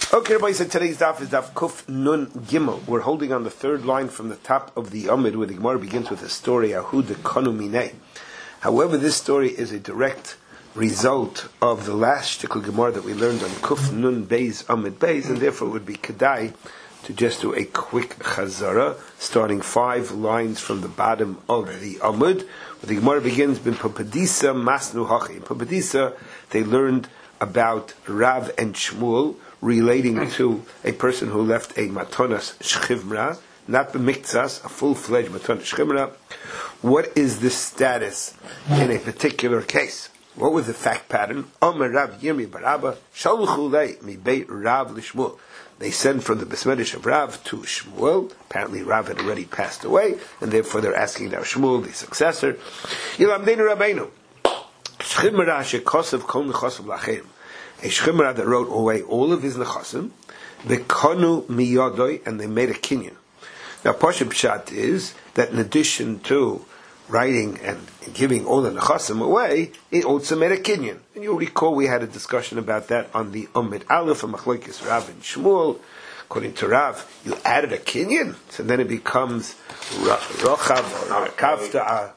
Okay, everybody, so today's daf is daf Kuf Nun Gimel. We're holding on the third line from the top of the Amid, where the Gemara begins with the story Ahu de Kanu Minei. However, this story is a direct result of the last shtickle Gemara that we learned on Kuf Nun Beis Amid Beis, and therefore it would be kedai to just do a quick chazara, starting 5 lines from the bottom of the Amud, where the Gemara begins, Bin Papadisa Masnu Hachi. In Papadisa, they learned about Rav and Shmuel, relating to a person who left a matonas shchivra, not the miktsas, a full-fledged matonas shchivra. What is the status in a particular case? What was the fact pattern? Omer Rav Yirmi Barabba Shalchu lei mi beit Rav l'Shmuel. They sent from the besmedish of Rav to Shmuel. Apparently Rav had already passed away, and therefore they're asking now Shmuel, the successor. Yilamdeinu Rabbeinu shchivra shekosav kol nechosav lachem. A shchimra that wrote away all of his nechasim, the konu miyadoi, and they made a kinyan. Now, Pashup Pshat is that in addition to writing and giving all the nechasim away, it also made a kinyan. And you'll recall we had a discussion about that on the Umid Aleph and Machlokes Rav and Shmuel. According to Rav, you added a kinyan, so then it becomes rochav or kavta.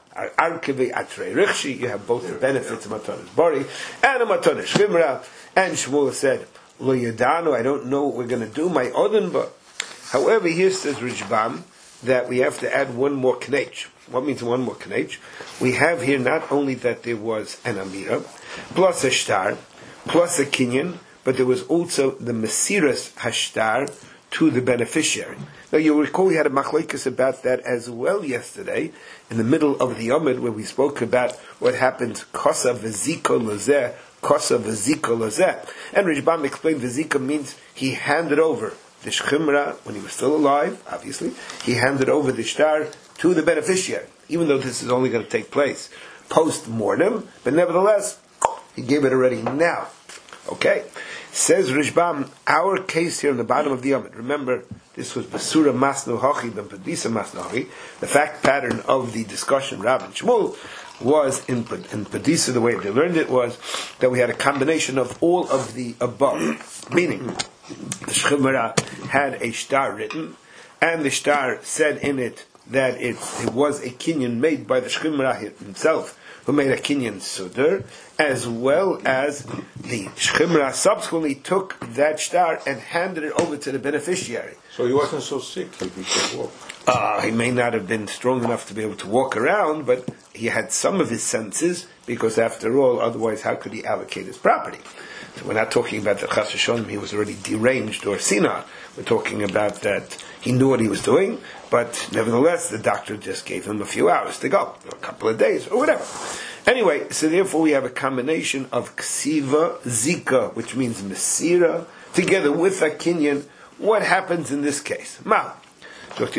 You have both the benefits of Matonis Bari and a Matonis Shchimra. And Shmuel said, Lo Yadanu, I don't know what we're going to do, my Odenba. However, here says Rishbam that we have to add one more knech. What means one more knech? We have here not only that there was an Amira, plus a shtar, plus a kinyan, but there was also the Mesiras Hashtar to the beneficiary. Now you'll recall we had a machlokes about that as well yesterday, in the middle of the Amid, where we spoke about what happens, Kosa V'ziko Lozeh, Kosa V'ziko Lozeh. And Rishbam explained V'ziko means he handed over the Shchimra, when he was still alive, obviously, he handed over the shtar to the beneficiary, even though this is only going to take place post-mortem, but nevertheless, he gave it already now. Okay? Says Rishbam, our case here in the bottom of the Amid, remember, this was Basura Masnu Hachi, Ben Padisa Masnu Hachi. The fact pattern of the discussion, Rav and Shmuel, was in Padisa, the way they learned it was that we had a combination of all of the above. Meaning, the Shchimra had a shtar written, and the shtar said in it that it was a kinyan made by the Shchimra himself, who made a kinyan sudar, as well as the Shchimra subsequently took that shtar and handed it over to the beneficiary. So he wasn't so sick, he could walk. He may not have been strong enough to be able to walk around, but he had some of his senses, because after all, otherwise how could he allocate his property? So we're not talking about that Chas V'Sholem, he was already deranged or senile. We're talking about that he knew what he was doing, but nevertheless, the doctor just gave him a few hours to go, or a couple of days, or whatever. Anyway, so therefore we have a combination of Ksiva, Zika, which means Mesira, together with a Kinyan. What happens in this case? Ma. This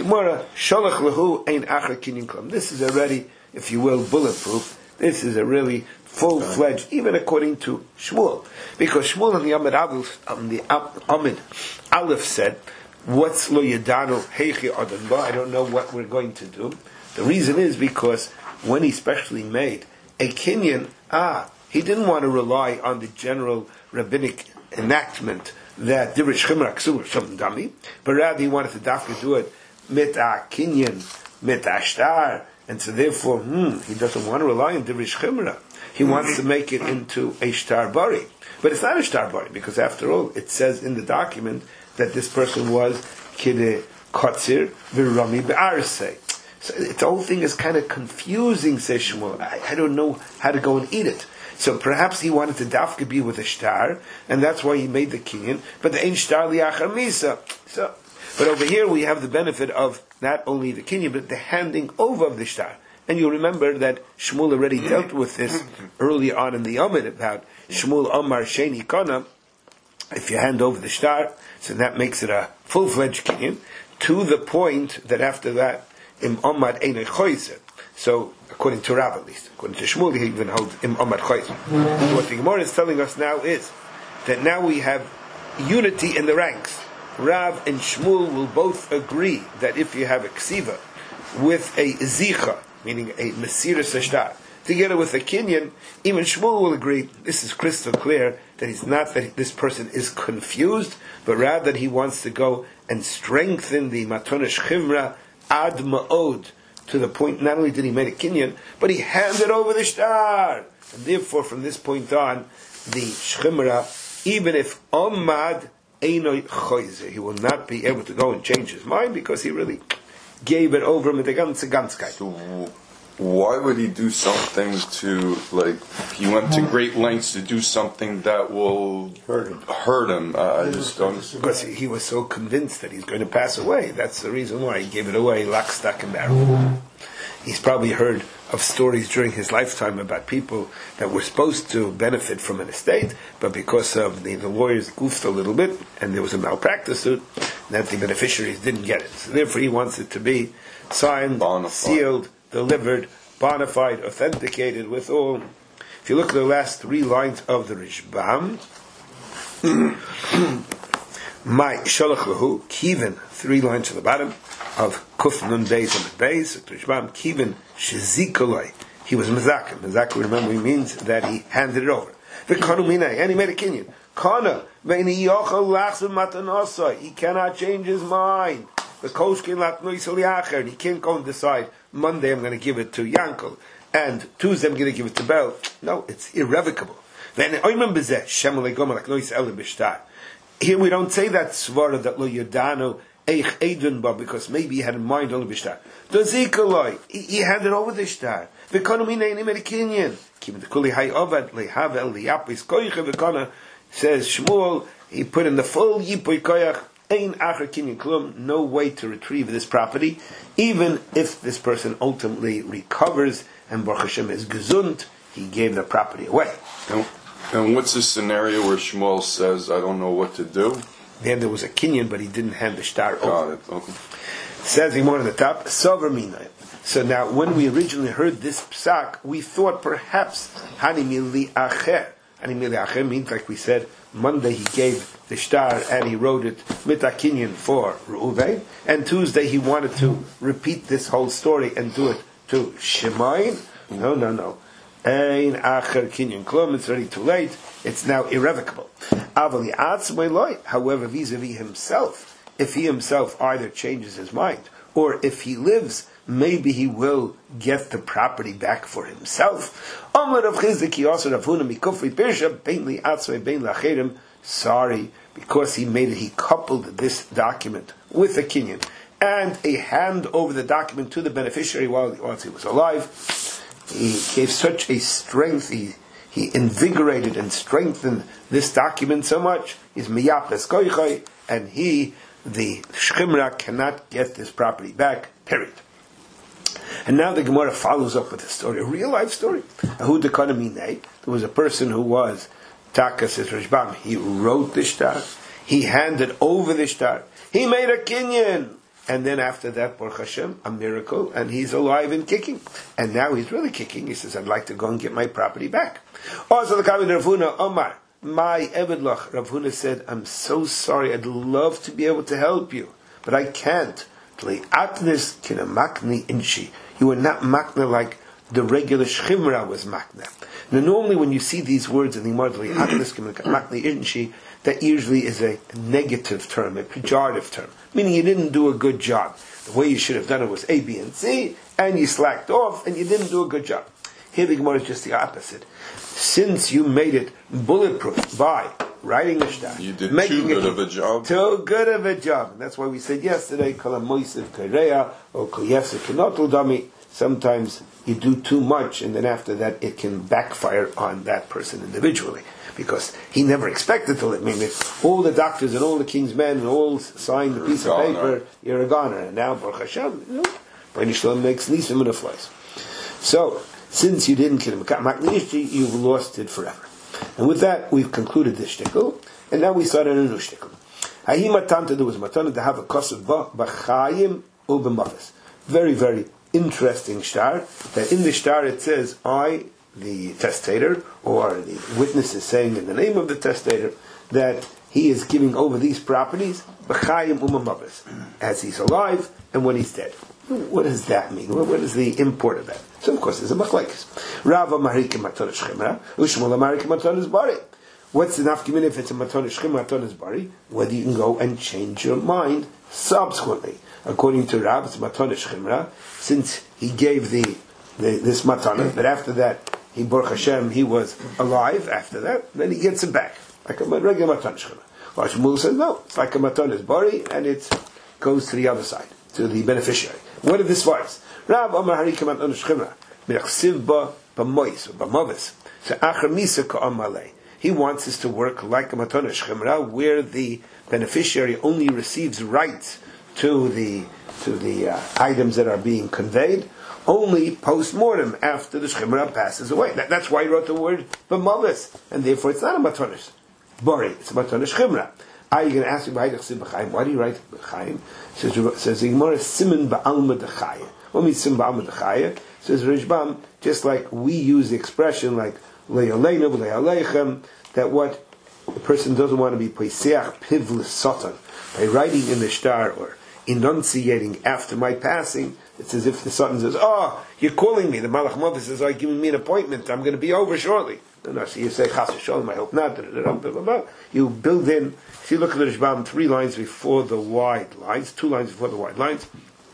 is already, if you will, bulletproof. This is a really full-fledged, even according to Shmuel. Because Shmuel on the Amid Aleph said, what's lo yadanu heichi adanba? I don't know what we're going to do. The reason is because when he specially made a kinyan, he didn't want to rely on the general rabbinic enactment that dirish chimra ksur something dummy, but rather he wanted to dafka do it mit a kinyan, mit a shtar, and so therefore, he doesn't want to rely on dirish chimra. He wants to make it into a shtar bari. But it's not a shtar bari, because after all, it says in the document that this person was kide kotzir v'rami be'arsei. So the whole thing is kind of confusing, says Shmuel. I don't know how to go and eat it. So perhaps he wanted to dafka be with a shtar, and that's why he made the kinyan, but the ein shtar liachar misa. So, but over here we have the benefit of not only the kinyan, but the handing over of the shtar. And you remember that Shmuel already dealt with this early on in the Amid about Shmuel Omar Sheni Kana. If you hand over the shtar, so that makes it a full-fledged kinyan, to the point that after that, Im Omar Einei Choyzer. So, according to Rav at least, according to Shmuel, he even holds Im Omar Choyzer. What the Gemara is telling us now is that now we have unity in the ranks. Rav and Shmuel will both agree that if you have a ksiva with a zicha, meaning a Mesiras Hashtar, together with a kinyan, even Shmuel will agree, this is crystal clear, that it's not that this person is confused, but rather that he wants to go and strengthen the Matonish Chimra ad ma'od, to the point not only did he make a kinyan, but he handed over the shtar. And therefore, from this point on, the Chimra, even if Omad Einoi Choyze, he will not be able to go and change his mind because he really gave it over with the ganze Ganzkeit. So why would he do something to, like, he went to great lengths to do something that will hurt him? I just don't... Because he was so convinced that he's going to pass away. That's the reason why he gave it away, lock, stock, and barrel. He's probably heard of stories during his lifetime about people that were supposed to benefit from an estate, but because of the lawyers goofed a little bit, and there was a malpractice suit, that the beneficiaries didn't get it. So therefore he wants it to be signed, sealed, delivered, bona fide, authenticated with all. If you look at the last 3 lines of the Rishbam, my shalach lahu kivin, 3 lines to the bottom of Kuf Nun Beis and Beis, Rishbam kivin shezikoloi. He was mezakim. Mezakim, remember, means that he handed it over. The kanu minay, and he made a kinyan. Kana ve'ini yochel lachzim matanosai. He cannot change his mind. The koshkin latnoi saliacher, and he can't go and decide, Monday I'm going to give it to Yankel, and Tuesday I'm going to give it to Bel. No, it's irrevocable. Here we don't say that svara that lo yodano eich edun ba, because maybe he had in mind only b'shtar. Dozikoloi, he handed over the shtar. V'konu minei made a kinyan. Kim the kuli hay ovad lehavel liyapis koyche v'kona, says Shmuel, he put in the full yipoy koyach. No way to retrieve this property, even if this person ultimately recovers and Baruch Hashem is gesund, he gave the property away. And what's the scenario where Shmuel says, I don't know what to do? Then there was a kinyan, but he didn't hand the shtar over. Got it, okay. Says he more on the top, Sover Mina. So now, when we originally heard this psak, we thought perhaps Hanimili Acher. Hanimili Acher means, like we said, Monday he gave the shtar and he wrote it mitakinyan for Reuven, and Tuesday he wanted to repeat this whole story and do it to Shemayin. No. Ein acher kinyan klum. It's already too late. It's now irrevocable. However, vis-a-vis himself, if he himself either changes his mind or if he lives, maybe he will get the property back for himself. Sorry, because he made it, he coupled this document with a kinyan and a hand over the document to the beneficiary while he was alive. He gave such a strength, he invigorated and strengthened this document so much, he's miyapes koichai, and he, the Shchimra, cannot get this property back, period. And now the Gemara follows up with a story, a real life story. There was a person who was Taka, says Rishbam, he wrote the shtar, he handed over the shtar, he made a kinyan, and then after that, Baruch Hashem, a miracle, and he's alive and kicking. And now he's really kicking. He says, I'd like to go and get my property back. Also, the Kabbalah Rav Huna, Omar, my Evedlach, Rav Huna said, I'm so sorry, I'd love to be able to help you, but I can't. You are not makna like the regular Shchimra was makna. Now, normally when you see these words in the Gemara, that usually is a negative term, a pejorative term, meaning you didn't do a good job. The way you should have done it was A, B, and C, and you slacked off, and you didn't do a good job. Here the Gemara is just the opposite. Since you made it bulletproof by writing the shtar, you did too good of a job. Too good of a job. And that's why we said yesterday, Kol HaMoisiv Kareya, or Kol Yefsek Kenotel Dami. Sometimes you do too much, and then after that it can backfire on that person individually. Because he never expected to. I mean, if all the doctors and all the king's men and all signed the piece of paper, you're a goner. And now, Baruch Hashem, Bnei Shalom makes nisim and flies. So, since you didn't kill him, you've lost it forever. And with that, we've concluded this shtickle, and now we start a new shtickle. Hahi matanta, there was matana to have a kosev b'chayim u'b'mavas. Very, very interesting shtar. That in the shtar it says, I, the testator, or the witness is saying in the name of the testator, that he is giving over these properties b'chayim u'b'mavas, as he's alive and when he's dead. What does that mean? What is the import of that? So of course there's a machlekes. Rava marike matan shchimra, u'shmuel marike matan bari. What's the nafkimin if it's a matonish chimra, matonish bari? Whether you can go and change your mind subsequently. According to Rav, it's matonish chimra, since he gave this matana, but after that, he Baruch Hashem, he was alive after that, then he gets it back. Like a regular matonish chimra. Well, Shmuel says, no, it's like a matonish bari, and it goes to the other side, to the beneficiary. What are this words? Rav Amar Harika matonish chimra, mirachsiv ba b'mois, or b'movis, so achar misa ka'am malei. He wants us to work like a matonish chimra, where the beneficiary only receives rights to the items that are being conveyed, only post-mortem, after the chimra passes away. That's why he wrote the word b'mavis, and therefore it's not a matonish bari, it's a matonish chimra. Are you going to ask me why do you write b'chaim? Says the Gemara, siman ba'alma d'chaya. What means siman ba'alma d'chaya? Says Rishbam, just like we use the expression like le'aleinu v'le'alechem, that what the person doesn't want to be poiseach pivlis satan, by writing in the shtar or enunciating after my passing, it's as if the satan says, oh, you're calling me. The Malach Mavis says, oh, you're giving me an appointment, I'm going to be over shortly. No, so you say, chas v'sholem, I hope not. You build in, if you look at the Rishbam, 3 lines before the wide lines, 2 lines before the wide lines.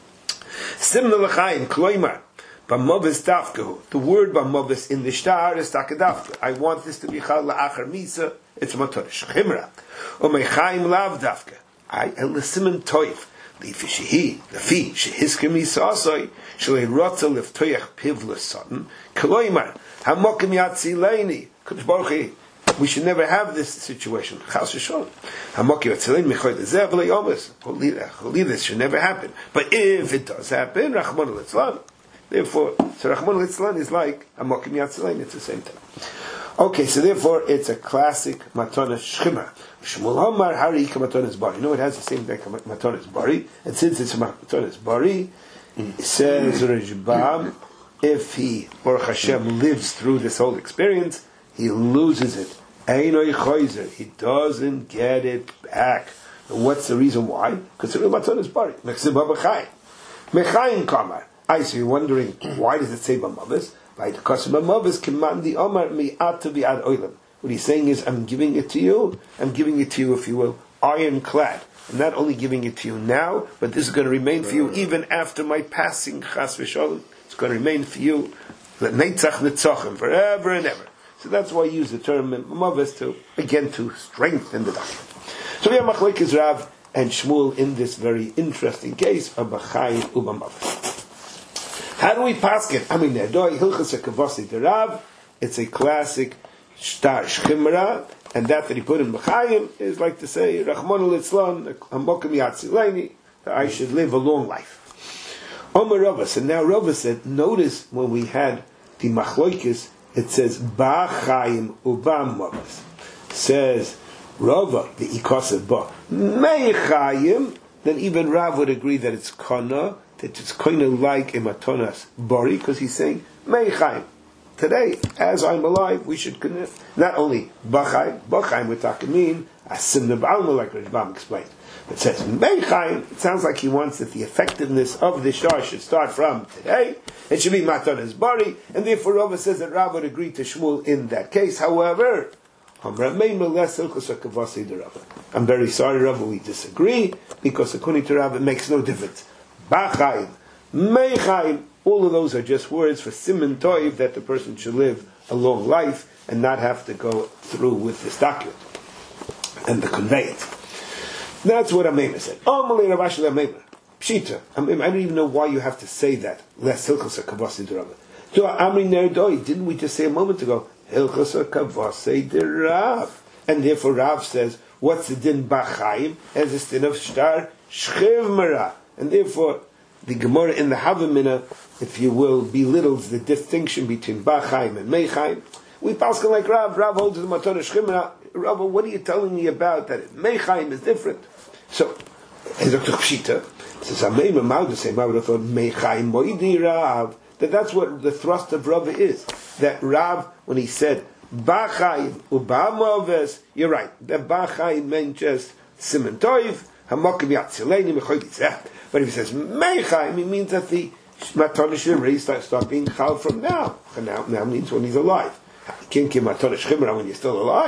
Simna l'chaim, kloimar, b'mavis dafkahu. The word b'mavis in the shtar is takadafka. I want this to be chal la'achar misa, it's matonish chimra. O mechaim lav dafka. I elisimen toif. Lefi shehiskim misasoi, shalei rotza leftoyach pivla satan, kloimar, hamokim yatzileini, Kodesh Baruch Hu, we should never have this situation. Chas v'sholem. Hamokim yatzileini mechoy lezev le'yomis. Holy, this should never happen. But if it does happen, Rachmana litzlan. Therefore, so Rachmana litzlan is like hamokim yatzileini. It's the same thing. Okay, so therefore it's a classic matonish chimra. Shmuel Hamar Harika matonish bari. You know it has the same thing matonish bari, and since it's matonish bari, it says Rishbam, if he Baruch Hashem lives through this whole experience, he loses it. Einoi choizer, he doesn't get it back. And what's the reason why? Because it's matonish bari. Mechzib b'chayim. Mechayim kamar. I see you're wondering why does it say b'mavis? Because b'mavis kimandi omar mi'at bi'ad oilam. What he's saying is, I'm giving it to you, if you will, ironclad. I'm not only giving it to you now, but this is going to remain for you even after my passing, chas v'sholem. It's going to remain for you, netzach netzachim, forever and ever. So that's why I use the term mavis to strengthen the doctrine. So we have machlokes Rav and Shmuel in this very interesting case of b'chayim u'b'mavis. How do we pass it? I mean, hilchas hakavasi de Rav. It's a classic shtar shchimra, and that he put in b'chayim is like to say Rachmana litzlan hamokim yatzileini, that I should live a long life. Omer Rava, and now Rava said, notice when we had the machlokes, it says b'chayim u'b'mavis. Says Rava the ikaseh ba meichayim, then even Rav would agree that it's kana, that it's kind of like a matonas bari, because he's saying meichayim. Today, as I'm alive, we should connect. Not only Bachayim we're talking mean, Asim Neb'alma, like Rishbam explained. But it says Meichayim, it sounds like he wants that the effectiveness of the shtar should start from today. It should be Matanas Bari, and therefore Rava says that Rav would agree to Shmuel in that case. However, I'm very sorry, Rava, we disagree, because according to Rava, it makes no difference. Bachayim, Meichayim, all of those are just words for siman toiv, that the person should live a long life and not have to go through with this document and the conveyance. That's what Amema said. Pshita. I don't even know why you have to say that. Less hilchos hakavasi derava. To Amri Nerdoi, didn't we just say a moment ago? Hilchos hakavasi derav. And therefore Rav says, what's the din b'chayim? As a din of shtar shchiv mara. And therefore the Gemara in the Havamina, if you will, belittles the distinction between Bachayim and Meichayim. We paskin like Rav. Rav holds the Matonish Chimra. Rav, what are you telling me about that Meichayim is different? So, as Dr. Pshita says, I would have thought Meichayim Moidi Rav. That's what the thrust of Rav is. That Rav, when he said Bachayim Ubamaves, you're right. That Bachayim meant just Siman Toiv, Hamakim Yatzileni Mechoyit. But if he says Meichayim, it means that the Matonish Chimra start being chal from now. And now means when he's alive. You can't give Matonish Chimra when you're still alive.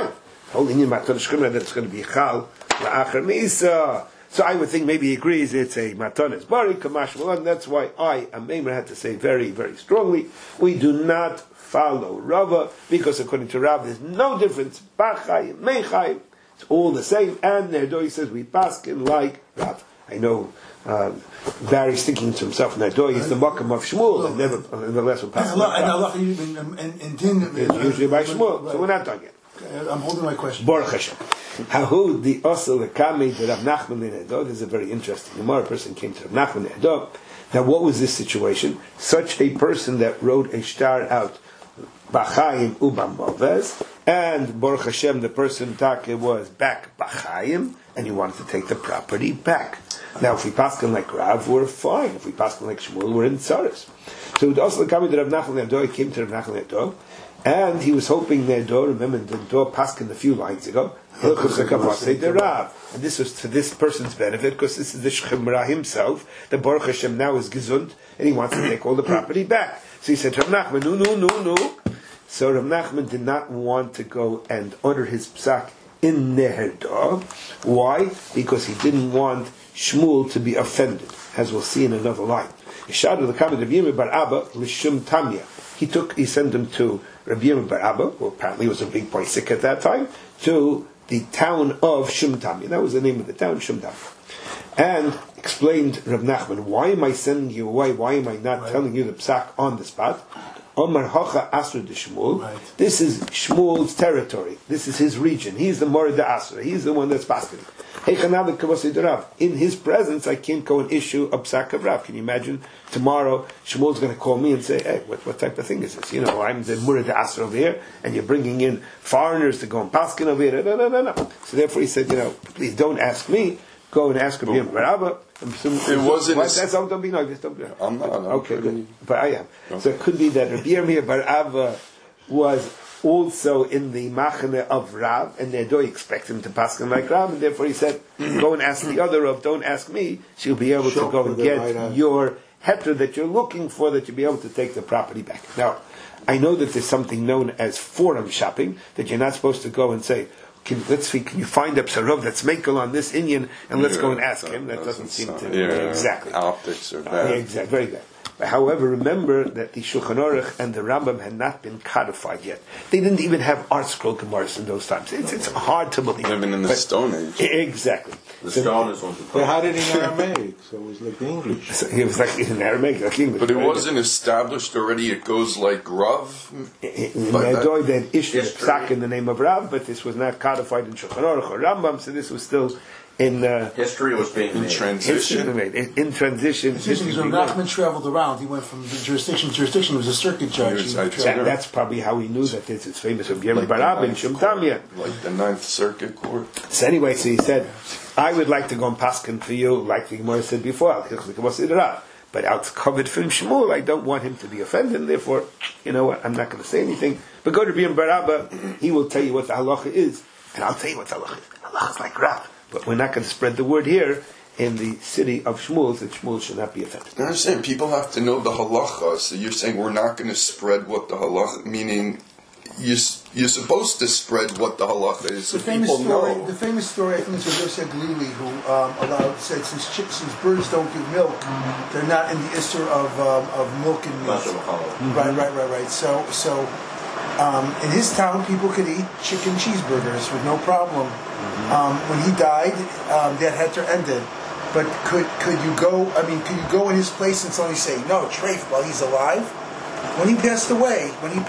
holding in Matan Shechina that it's going to be Chal La'achar Misa. So I would think maybe he agrees it's a Matanis Bari Kamash Malan. That's why I, a Meimer, had to say very, very strongly, we do not follow Rava, because according to Rav, there's no difference. Bachai, Mechai, it's all the same. And Nerdoi says we paskin like Rav. I know Barry's thinking to himself, Nerdoi is the Makam of Shmuel, and nevertheless we're paskin like Rav. It's usually by Shmuel, so we're not done yet. I'm holding my question. Baruch Hashem. Hahu the Osel Lekami the Rav Nachman Le'edo. This is a very interesting Gemara. A person came to Rav Nachman Le'edo. Now, what was this situation? Such a person that wrote a star out, Bachayim Ubam Malvez, and Baruch Hashem, the person Take was back Bachayim, and he wanted to take the property back. Now, if we pass him like Rav, we're fine. If we pass him like Shmuel, we're in Tsaris. So the Osel Lekami the Rav Nachman Le'edo, he came to Rav Nachman Le'edo, and he was hoping their door, remember the door Paskin a few lines ago, and this was to this person's benefit, because this is the Shechimra himself, the Baruch Hashem now is gesund, and he wants to take all the property back. So he said to Rav Nachman, no. So Rav Nachman did not want to go and order his psak in Neherdah. Why? Because he didn't want Shmuel to be offended, as we'll see in another line. He sent him to Rabbi Yirmiyah bar Abba, who apparently was a big poisik at that time, to the town of Shumtamya. That was the name of the town, Shumtamya. And explained Rav Nachman, why am I sending you away? Why am I not telling you the psak on the spot? Omar Hocha Asr de Shmuel. This is Shmuel's territory. This is his region. He's the Morid Asr. He's the one that's passing. In his presence, I can't go and issue a psak of Rav. Can you imagine? Tomorrow, Shmuel's going to call me and say, hey, what type of thing is this? You know, I'm the Morid Asr over here, and you're bringing in foreigners to go and paskin over here. No. So therefore he said, please don't ask me. Go and ask Rabbi Yirmiyah bar Abba. It wasn't. Don't be nervous. I'm not. Okay, good. But I am. Okay. So it could be that Rabbi Yirmiyah bar Abba was also in the machane of Rav, and they don't expect him to pass him like Rav, and therefore he said, go and ask the other Rav, don't ask me. She'll be able to go and get your heter that you're looking for, that you'll be able to take the property back. Now, I know that there's something known as forum shopping, that you're not supposed to go and say, can you find a psarov that's makel on this Indian, and let's go and ask him? That doesn't seem to be exactly. Optics are bad. Exactly, very bad. However, remember that the Shulchan Aruch and the Rambam had not been codified yet. They didn't even have art scroll Gemaras in those times. It's hard to believe. Living in the Stone Age. Exactly. The Stone is on the They had it in Aramaic, so it was like English. So it was like in Aramaic, like English. But it wasn't established already. It goes like Rav. They issued a psak in the name of Rav, but this was not codified in Shulchan Aruch or Rambam, so this was still in history was being in transition. In transition. When Nachman traveled around, he went from jurisdiction to jurisdiction. He was a circuit judge. That's probably how he knew that this is famous of Yirmiyah bar Abba in Shumtamya. Like the Ninth Circuit Court. So anyway, so he said, I would like to go and paskin for you, like the Gemara said before, but out covered from Shmuel, I don't want him to be offended, and therefore, you know what, I'm not going to say anything. But go to Rabbi Yirmiyah bar Abba, he will tell you what the halacha is, and I'll tell you what the halacha is. Halacha is like Rav. But we're not going to spread the word here in the city of Shmuel, that Shmuel should not be offended. I understand. People have to know the halacha. So you're saying we're not going to spread what the halacha, meaning you're supposed to spread what the halacha is. So people know. The famous story, I think it's Yosef Glili, who said since birds don't give milk, they're not in the issur of milk and meat. Right. So in his town, people could eat chicken cheeseburgers with no problem. When he died, that heter ended. But could you go in his place and suddenly say, no, treif while he's alive? When he passed away,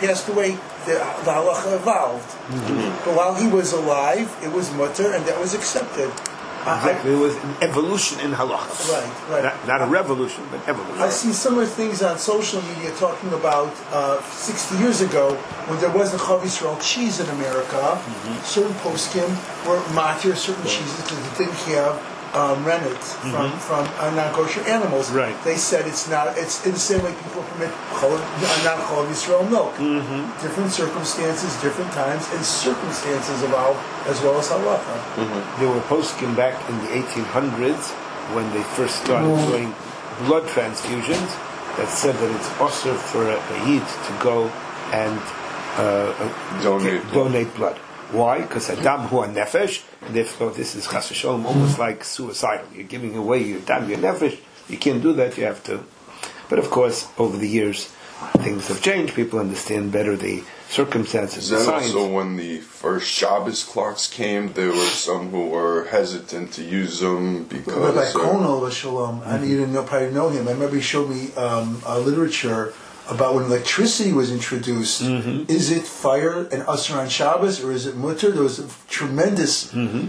the halacha evolved. But while he was alive, it was mutter, and that was accepted. Exactly, it was an evolution in halacha. Right. Not a revolution, but evolution. I see similar things on social media talking about 60 years ago when there wasn't Chav Yisrael cheese in America. Certain poskim were matir certain cheeses because they didn't have rennet from non-kosher animals. Right. They said it's in the same way people permit non-Chav Yisrael milk. Different circumstances, different times, and circumstances evolve as well as halacha. There were poskim back in the 1800s when they first started doing blood transfusions that said that it's osur for a yid to go and donate blood. Why? Because Adam hu nefesh, and therefore this is chas v'sholom, almost like suicidal. You're giving away your Adam, your nefesh. You can't do that. You have to. But of course, over the years, things have changed. People understand better the circumstances. Then also, when the first Shabbos clocks came, there were some who were hesitant to use them because. Rabbi Kono Shalom, and you didn't probably know him. I remember he showed me literature about when electricity was introduced. Is it fire and usher on Shabbos, or is it mutter? There was tremendous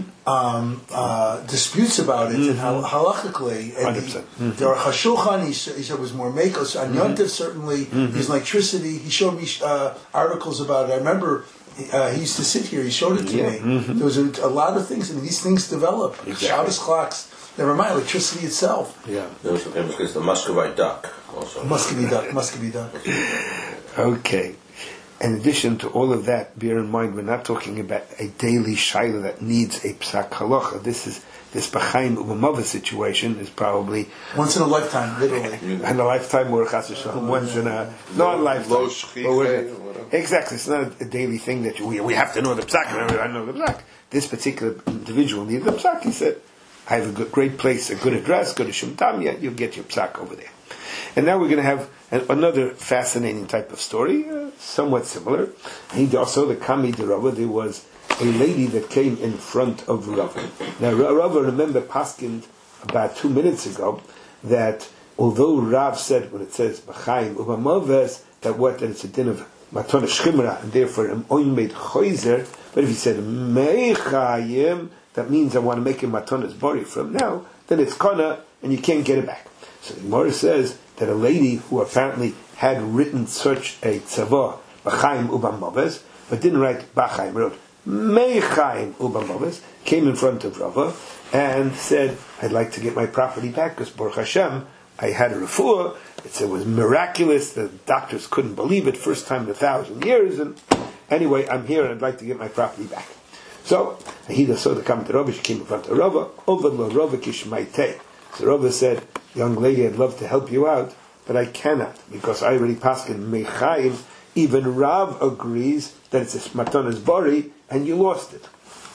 disputes about it, and how halachically. And there are Hashulchan, he said was more makos. On Yom Tov, certainly, using electricity. He showed me articles about it. I remember he used to sit here, he showed it to me. There was a lot of things, and these things develop. Exactly. Shabbos clocks, never mind, electricity itself. Yeah. There was the Muscovite duck also. Muscovy duck. Okay. In addition to all of that, bear in mind we're not talking about a daily shaila that needs a psak halacha. This b'chaim u'b'mava situation is probably Once in a lifetime, literally. in a lifetime or chas v'shalom, once in a non-lifetime. Exactly, it's not a daily thing that we have to know the psak. I know the psak. This particular individual needed the psak. He said, "I have a great place, a good address. Go to Shum Tamya. You'll get your psak over there." And now we're going to have another fascinating type of story, somewhat similar. He also, the Kami de Rava, there was a lady that came in front of Rava. Now, Rava, remember, paskined about 2 minutes ago that although Rav said, when it says B'chaim Ubamaves, that it's a din of Matona Shchimra, and therefore an oimed choizer, but if he said Meichayim, that means I want to make a Matona's body from now, then it's Kana, and you can't get it back. So the Gemara says that a lady who apparently had written such a tzavah, B'chaim Ubamaves, but didn't write B'chaim, wrote Meichaim Ubamaves, came in front of Rava and said, I'd like to get my property back because Baruch Hashem, I had a refuah. It was miraculous. The doctors couldn't believe it. First time in 1,000 years. And anyway, I'm here and I'd like to get my property back. So he saw the comment to Rava. She came in front of Rava. Ovad lo Rava kishmaitei. So Rava said, young lady, I'd love to help you out, but I cannot because I already passed in Meichaim. Even Rav agrees that it's a Matona's bari and you lost it.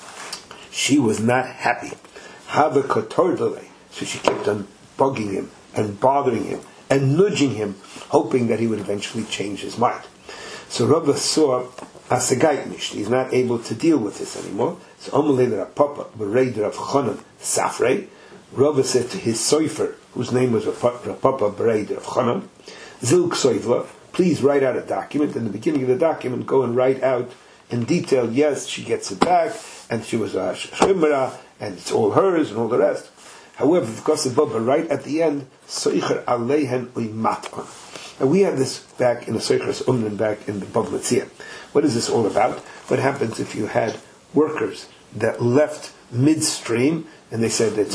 She was not happy. Hava kotordale. So she kept on bugging him and bothering him and nudging him, hoping that he would eventually change his mind. So Rava saw Asagaitnish. He's not able to deal with this anymore. So Amalei Rav Papa, Bereider of Chanan Safrei. Rava said to his soifer, whose name was Rav Papa Bereider of Chanan, Zilk Soivla, please write out a document. In the beginning of the document, go and write out in detail, yes, she gets it back, and she was a shemra, and it's all hers, and all the rest. However, because of Baba, right at the end, Soicher Aleihen Uimaton. And we have this back in the Soicher's Umlan, back in the Bava Metzia. What is this all about? What happens if you had workers that left midstream, and they said it's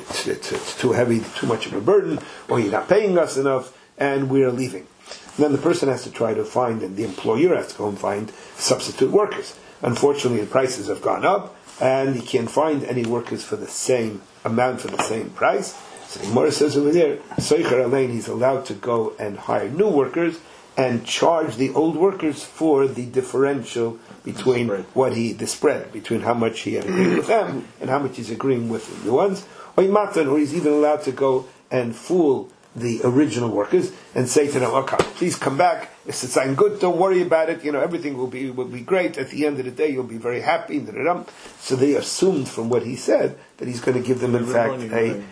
too heavy, too much of a burden, or you're not paying us enough, and we're leaving. And then the person has to try to find, and the employer has to go and find substitute workers. Unfortunately, the prices have gone up, and he can't find any workers for the same amount, for the same price. So the Gemara says over there, Soicher Alein, he's allowed to go and hire new workers and charge the old workers for the differential between the spread between how much he had agreed with them and how much he's agreeing with the new ones. Or he's even allowed to go and fool the original workers and say to them, okay, please come back. If it's good, don't worry about it. Everything will be great. At the end of the day, you'll be very happy. So they assumed from what he said that he's going to give them, in fact,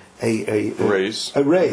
a raise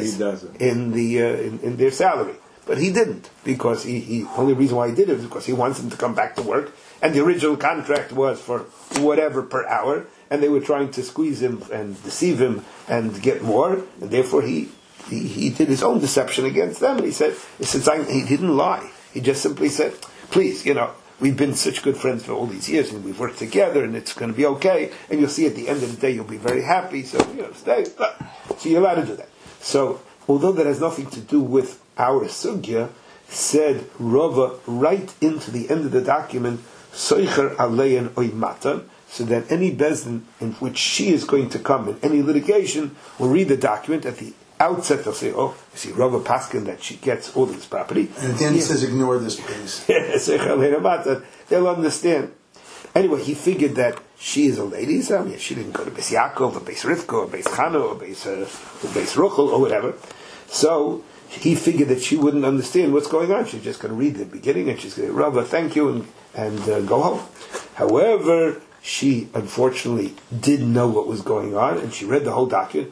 in their salary. But he didn't, because he only reason why he did it is because he wants them to come back to work. And the original contract was for whatever per hour, and they were trying to squeeze him and deceive him and get more, and therefore he did his own deception against them. He said, he didn't lie. He just simply said, please, we've been such good friends for all these years, and we've worked together, and it's going to be okay, and you'll see at the end of the day you'll be very happy, so, stay. So you're allowed to do that. So, although that has nothing to do with our sugya, said Rava right into the end of the document, Soicher Alein Oimatan, so that any bezdin in which she is going to come in any litigation will read the document at the outset. They'll say, "Oh, you see, Rava Paskin that she gets all this property," and then he says, "Ignore this, please." They'll understand. Anyway, he figured that she is a lady, so she didn't go to Beis Yaakov, or Beis Rivka, or Beis Chana, or Beis Ruchel, or whatever. So he figured that she wouldn't understand what's going on. She's just going to read the beginning, and she's going to Rava, thank you, and go home. However, she unfortunately didn't know what was going on, and she read the whole document.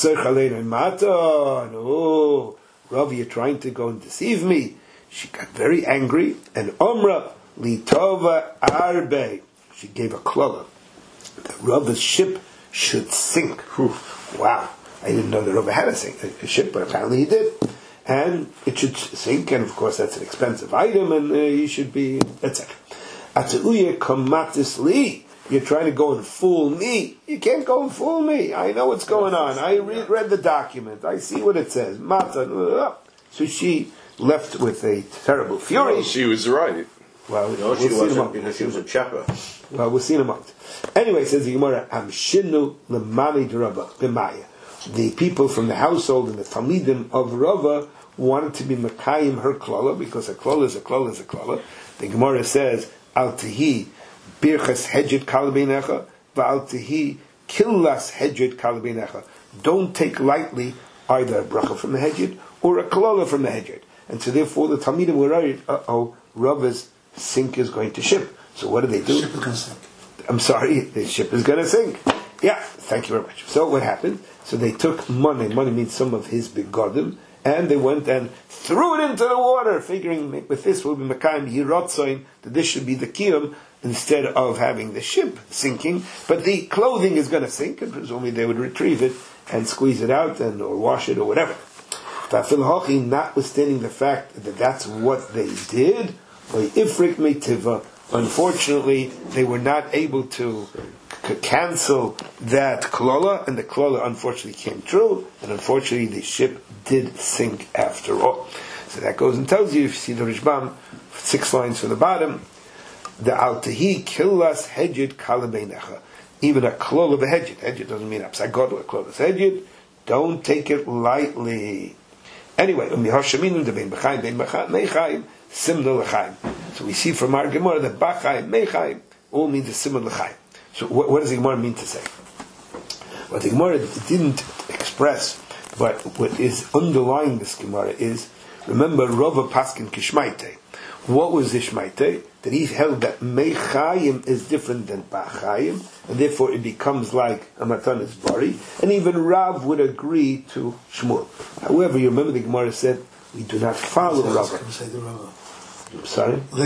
No, Rav, you're trying to go and deceive me. She got very angry, and Omra litova arbe. She gave a klala. The Rav's ship should sink. Wow, I didn't know the Rav had a ship, but apparently he did. And it should sink, and of course that's an expensive item, and he should be, etc. Ateuye kamatis li. You're trying to go and fool me. You can't go and fool me. I know what's going on. I read the document. I see what it says. Matan. So she left with a terrible fury. Well, she was right. Well, No, she wasn't, because she was a chapper. Well, we'll see in a moment. Anyway, says the Gemara, Amshinu lemami d'Rava b'maya. The people from the household and the Talmidim of Rava wanted to be Mekayim her klala, because a klala is a klala is a klala. The Gemara says, Al tihi birchas hedjit kal beinecha, v'al tihi killas hedjit kal beinecha. Don't take lightly either a bracha from the hedjit or a klala from the hedjit. And so therefore the Talmidim were worried, Rava's sink is going to ship. So what do they do? The ship is going to sink. I'm sorry, the ship is going to sink. Yeah, thank you very much. So what happened? So they took money means some of his begodim, and they went and threw it into the water, figuring with this will be Mekayim Yirotzoin, that this should be the Kiyum, instead of having the ship sinking. But the clothing is going to sink, and presumably they would retrieve it and squeeze it out or wash it or whatever. Notwithstanding the fact that that's what they did, unfortunately, they were not able to cancel that klala, and the klala unfortunately came true, and unfortunately the ship did sink after all. So that goes and tells you, if you see the Rishbam, 6 lines from the bottom, the altahi killas hedjit kalabeinecha. Even a klala behedjit. Hedjit doesn't mean apsagot, a klala hedjit. Don't take it lightly. Anyway, so we see from our Gemara that Bachayim, Mechaim all means the Simon L'chaim. So what does the Gemara mean to say? What the Gemara didn't express, but what is underlying this Gemara is, remember Rava Paskin Kishmaite. What was the Shmaite? That he held that Mechaim is different than Bachayim, and therefore it becomes like a Matanis Bari, and even Rav would agree to Shmuel. However, you remember the Gemara said, we do not follow Rav. Sorry? We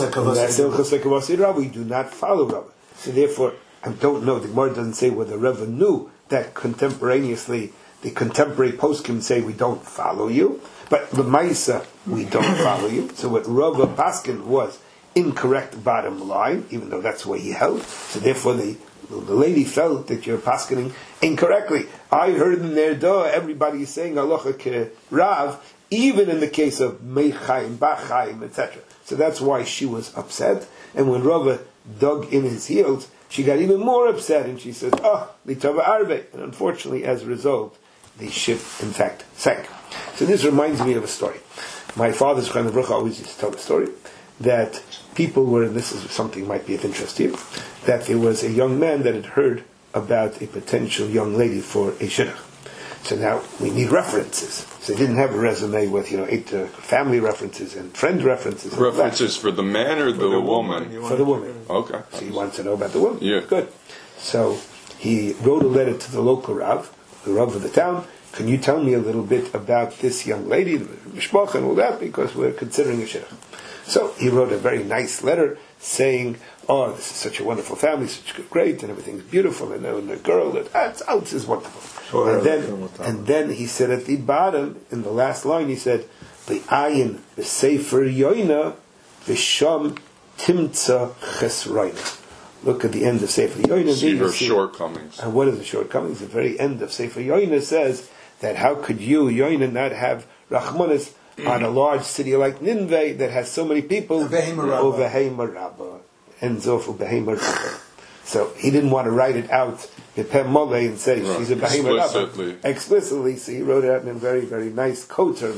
do not follow Rav. So therefore, I don't know, the Gemara doesn't say whether Rav knew that contemporaneously the contemporary poskim say we don't follow you, but the Maisa, we don't follow you. So what Rava Paskin was incorrect bottom line, even though that's what he held. So therefore the lady felt that you're paskining incorrectly. I heard in their door everybody is saying halacha ke Rav, even in the case of Mechaim, Bachaim, etc. So that's why she was upset. And when Rava dug in his heels, she got even more upset, and she said, litava arbe. And unfortunately, as a result, the ship, in fact, sank. So this reminds me of a story. My father's Chaim Bruch always used to tell the story that people were, and this is something might be of interest to you, that there was a young man that had heard about a potential young lady for a shidduch. So now we need references. So they didn't have a resume with 8 family references and friend references. References for the man or the woman? For the woman. Okay. So he wants to know about the woman. Yeah. Good. So he wrote a letter to the local Rav, the Rav of the town. Can you tell me a little bit about this young lady, the mishpach and all that, because we're considering a shidduch. So he wrote a very nice letter saying, this is such a wonderful family, such great, and everything's beautiful, and the girl, that's is wonderful. Sure, and then he said at the bottom, in the last line, he said, "V'ayin v'sefer yoina v'sham timtza chesroina." Look at the end of Sefer Yoina. See her shortcomings. And what are the shortcomings? The very end of Sefer Yoina says that how could you, Yoina, not have Rachmanis on a large city like Nineveh that has so many people? Uvehema Rabba. Ends off with Behema Rabba. So he didn't want to write it out and say she's a Behema Rabba explicitly. So he wrote it out in a very, very nice coterm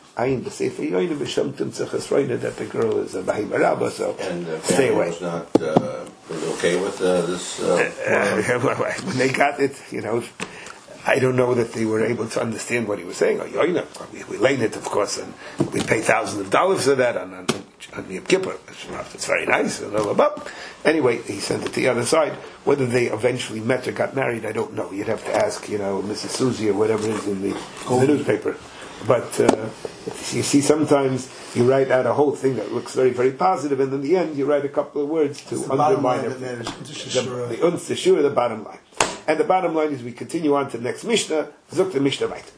Ayin b'sefer yoyne b'shem timtzach esroyne, that the girl is a bahima rabba, so stay away. Was not was okay with this. When they got it, I don't know that they were able to understand what he was saying. We learn it, of course, and we pay thousands of dollars for that on Yom Kippur. It's very nice. Anyway, he sent it to the other side. Whether they eventually met or got married, I don't know. You'd have to ask, Mrs. Susie or whatever it is in the newspaper. But you see, sometimes you write out a whole thing that looks very, very positive, and in the end, you write a couple of words to undermine it. The unz, the bottom line. And the bottom line is we continue on to the next Mishnah. Zok the Mishnah right.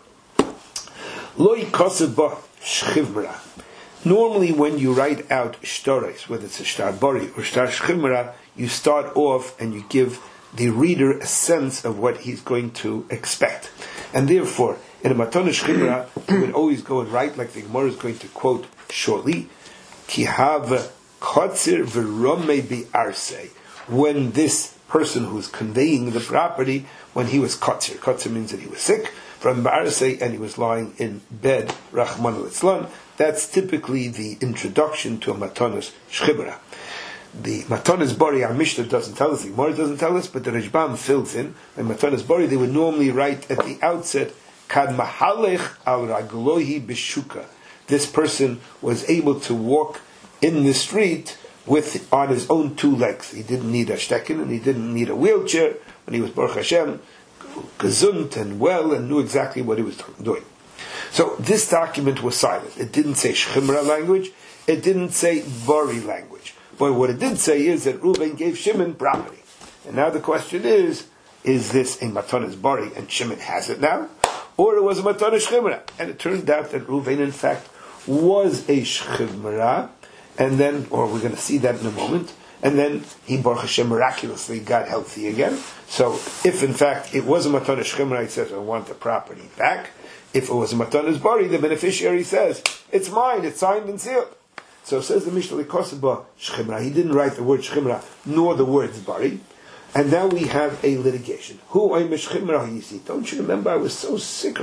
Loi kosev ba shchivmera. Normally, when you write out shtaros, whether it's a shtar bori or shtar shchivmera, you start off and you give the reader a sense of what he's going to expect. And therefore, in a matana shchivmera, you would always go and write like the Gemara is going to quote shortly. Ki have kotzir v'romei bi'arsei. When this person who's conveying the property, when he was kotzir. Kotzir means that he was sick from Ba'arsei and he was lying in bed, Rahman al-Islam. That's typically the introduction to a Matanas Shchibra. The Matanas Bori, our Mishnah doesn't tell us, the Gemara doesn't tell us, but the Rishbam fills in. In Matanas Bori, they would normally write at the outset, Kad Mahalech al Raglohi Bishuka. This person was able to walk in the street on his own two legs. He didn't need a shtekin and he didn't need a wheelchair. When he was Baruch Hashem, gesund and well and knew exactly what he was doing. So this document was silent. It didn't say Shchimra language. It didn't say Bori language. But what it did say is that Reuven gave Shimon property. And now the question is this a Matanas Bori and Shimon has it now? Or it was a Matanas Shchimra? And it turned out that Reuven in fact was a Shchimra. And then, or we're going to see that in a moment, and then he, Baruch Hashem, miraculously got healthy again. So, if in fact it was a Matanas Shchimra, he says, I want the property back. If it was a Matanas Bari, the beneficiary says, it's mine, it's signed and sealed. So says the Mishnah, Likoseba Shchimra. He didn't write the word Shchimra, nor the words Bari. And now we have a litigation. Who I'm a Shchimra, you see. Don't you remember, I was so sick,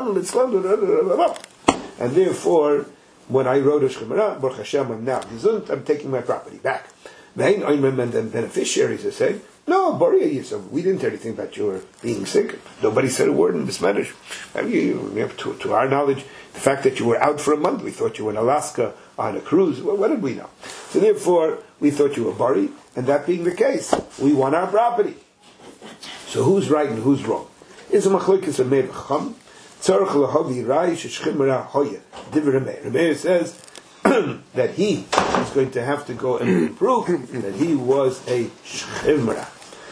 and therefore, when I wrote a Shchimra, Baruch Hashem, I'm now gesund, I'm taking my property back. And the beneficiaries are saying, no, Bari Yisov, we didn't hear anything about your being sick. Nobody said a word in this matter. To our knowledge, the fact that you were out for a month, we thought you were in Alaska on a cruise. Well, what did we know? So therefore, we thought you were Bari, and that being the case, we want our property. So who's right and who's wrong? Is a machlokes a mei v'cham? Tzarech lahavi rai sheshchimra hoya. Divrei Remeir says that he is going to have to go and prove that he was a shchimra.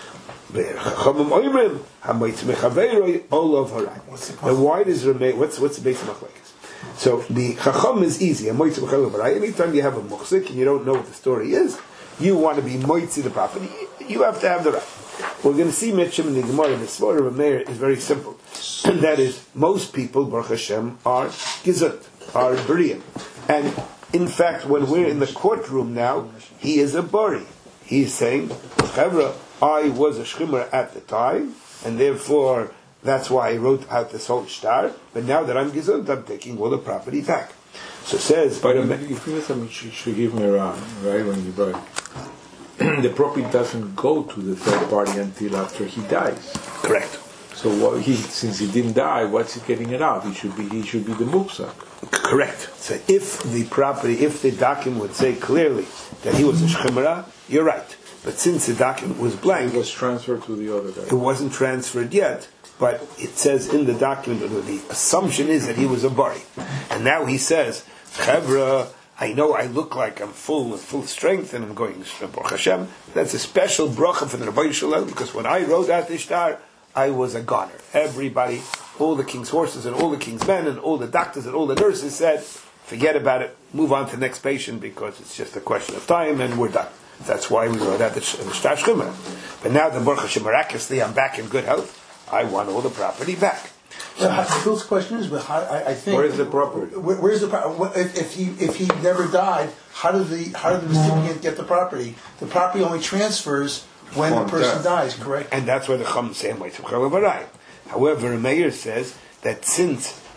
Now why does Remeir, what's the base of machlokes? So the chacham is easy. Anytime you have a muchzik and you don't know what the story is, you want to be moitzi the property, you have to have the right. We're going to see Mitchum in the Gemara. The Svara of Meir is very simple. And that is, most people, Baruch Hashem, are gesund, are b'riyim. And in fact, when we're in the courtroom now, he is a bari. He's saying, Chevra, I was a shchimra at the time, and therefore, that's why I wrote out this whole shtar, but now that I'm gesund, I'm taking all the property back. So it says... But if you should give me around, right, when you buy the property doesn't go to the third party until after he dies. Correct. So since he didn't die, what's he getting it out? He should be the muksak. Correct. So if the document would say clearly that he was a shchimra, you're right. But since the document was blank, it was transferred to the other guy. It wasn't transferred yet, but it says in the document, the assumption is that he was a bari. And now he says, Chevra, I know I look like I'm full strength and I'm going Baruch Hashem. That's a special bracha for the Rabbi Shalom, because when I wrote out the shtar, I was a goner. Everybody, all the king's horses and all the king's men and all the doctors and all the nurses said, forget about it, move on to the next patient because it's just a question of time and we're done. That's why we wrote out the shtar shchimra. But now the Baruch Hashem, miraculously, I'm back in good health. I want all the property back. Phil's question is, but I think where is the property? Where's the property? If he never died, how did the recipient get the property? The property only transfers when the person dies, correct? And that's why the Chum say However, Meir says that since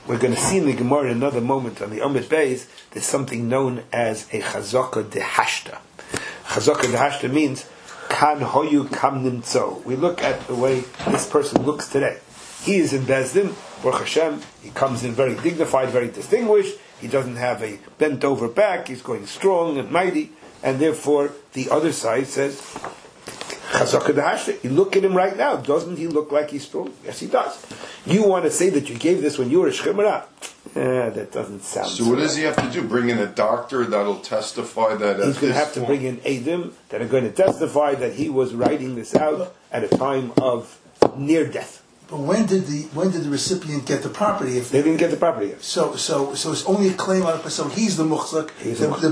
we're going to see in the Gemara in another moment on the Amid Beis, there's something known as a chazaka de hashta. Chazaka de hashta means kan hoyu kam nimtzo. We look at the way this person looks today. He is in Bezdin, Baruch Hashem, he comes in very dignified, very distinguished, he doesn't have a bent over back, he's going strong and mighty, and therefore the other side says, Chazaka dehashta, you look at him right now, doesn't he look like he's strong? Yes, he does. You want to say that you gave this when you were a shchimera? That doesn't sound so. What does he have to do? Bring in a doctor that'll testify that he's going to have to bring in Eidim that are going to testify that he was writing this out at a time of near death. But when did the recipient get the property? If They didn't get the property yet. So it's only a claim on it. So he's the muchzak. The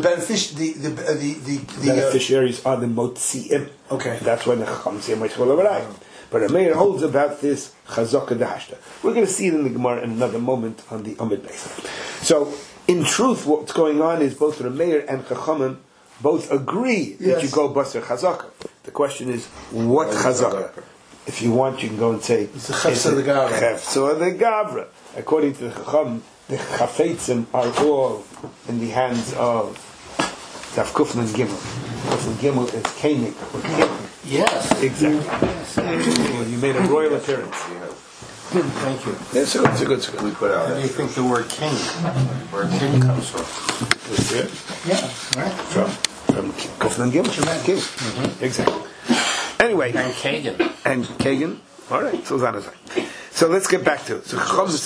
beneficiaries are the motziim. Okay. That's when the chacham say ma'ishvolavarayim. But Rameir holds about this chazaka dehashta. We're going to see it in the Gemara in another moment on the Amid Beis. So, in truth, what's going on is both Rameir and Chachamim both agree that you go basar chazaka. The question is, what chazaka? If you want, you can go and say it's the chefsa the gavra. Chefsa the gavra. According to the Chacham, the chafetzim are all in the hands of Daf Kufnan Gimel. Kufnan Gimel is Koenig or king. Yes. Exactly. Yes. Well, you made a royal appearance. Thank you. It's a good. We put out. How do you think the word king, where king comes from? Yeah, right. From Kufnan Gimel. King. Mm-hmm. Exactly. Anyway. And Kagan. All right. So let's get back to it. So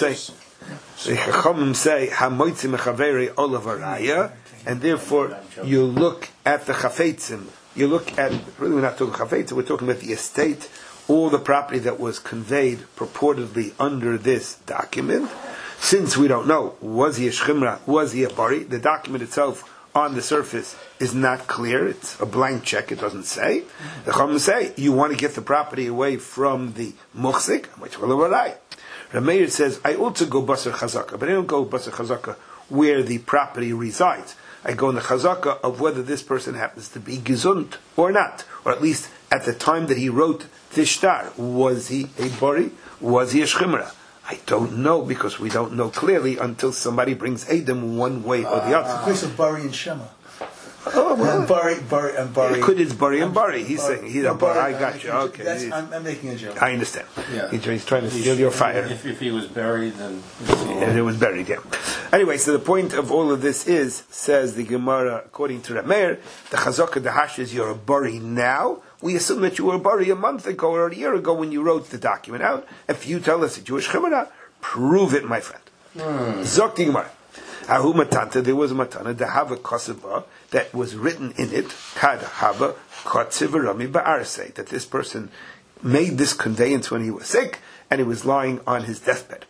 Chachamim say, Hamoitzim echaveri olav araya, and therefore you look at the chafetzim. You look at, really we're not talking chafetzim, we're talking about the estate, all the property that was conveyed purportedly under this document. Since we don't know, was he a shchimra, was he a bari, the document itself on the surface is not clear, it's a blank check, it doesn't say. The Chachamim say, you want to get the property away from the muchzik, which will arai. Rameir says, I also go basar chazaka, but I don't go basar chazaka where the property resides. I go in the chazaka of whether this person happens to be gesund or not, or at least at the time that he wrote this shtar. Was he a bari? Was he a shchimra? I don't know, because we don't know clearly until somebody brings Adam one way or the other. It's a case of bari and shema. Oh, well. And bari. It could, it's bari and bari. He's saying, he's a bari. I got you. Okay. I'm making a joke. I understand. Yeah. He's trying to steal your fire. If he was buried, then... And it was buried, yeah. Anyway, so the point of all of this is, says the Gemara, according to Rameir, the chazaka dahash is you're a bari now. We assume that you were a bari a month ago or a year ago when you wrote the document out. If you tell us that you were shchimra, prove it, my friend. Zok the Gemara. Ahu matanta, there was a matana, dahava koseva, that was written in it, kad hava kotzivarami ba'arsei, that this person made this conveyance when he was sick, and he was lying on his deathbed.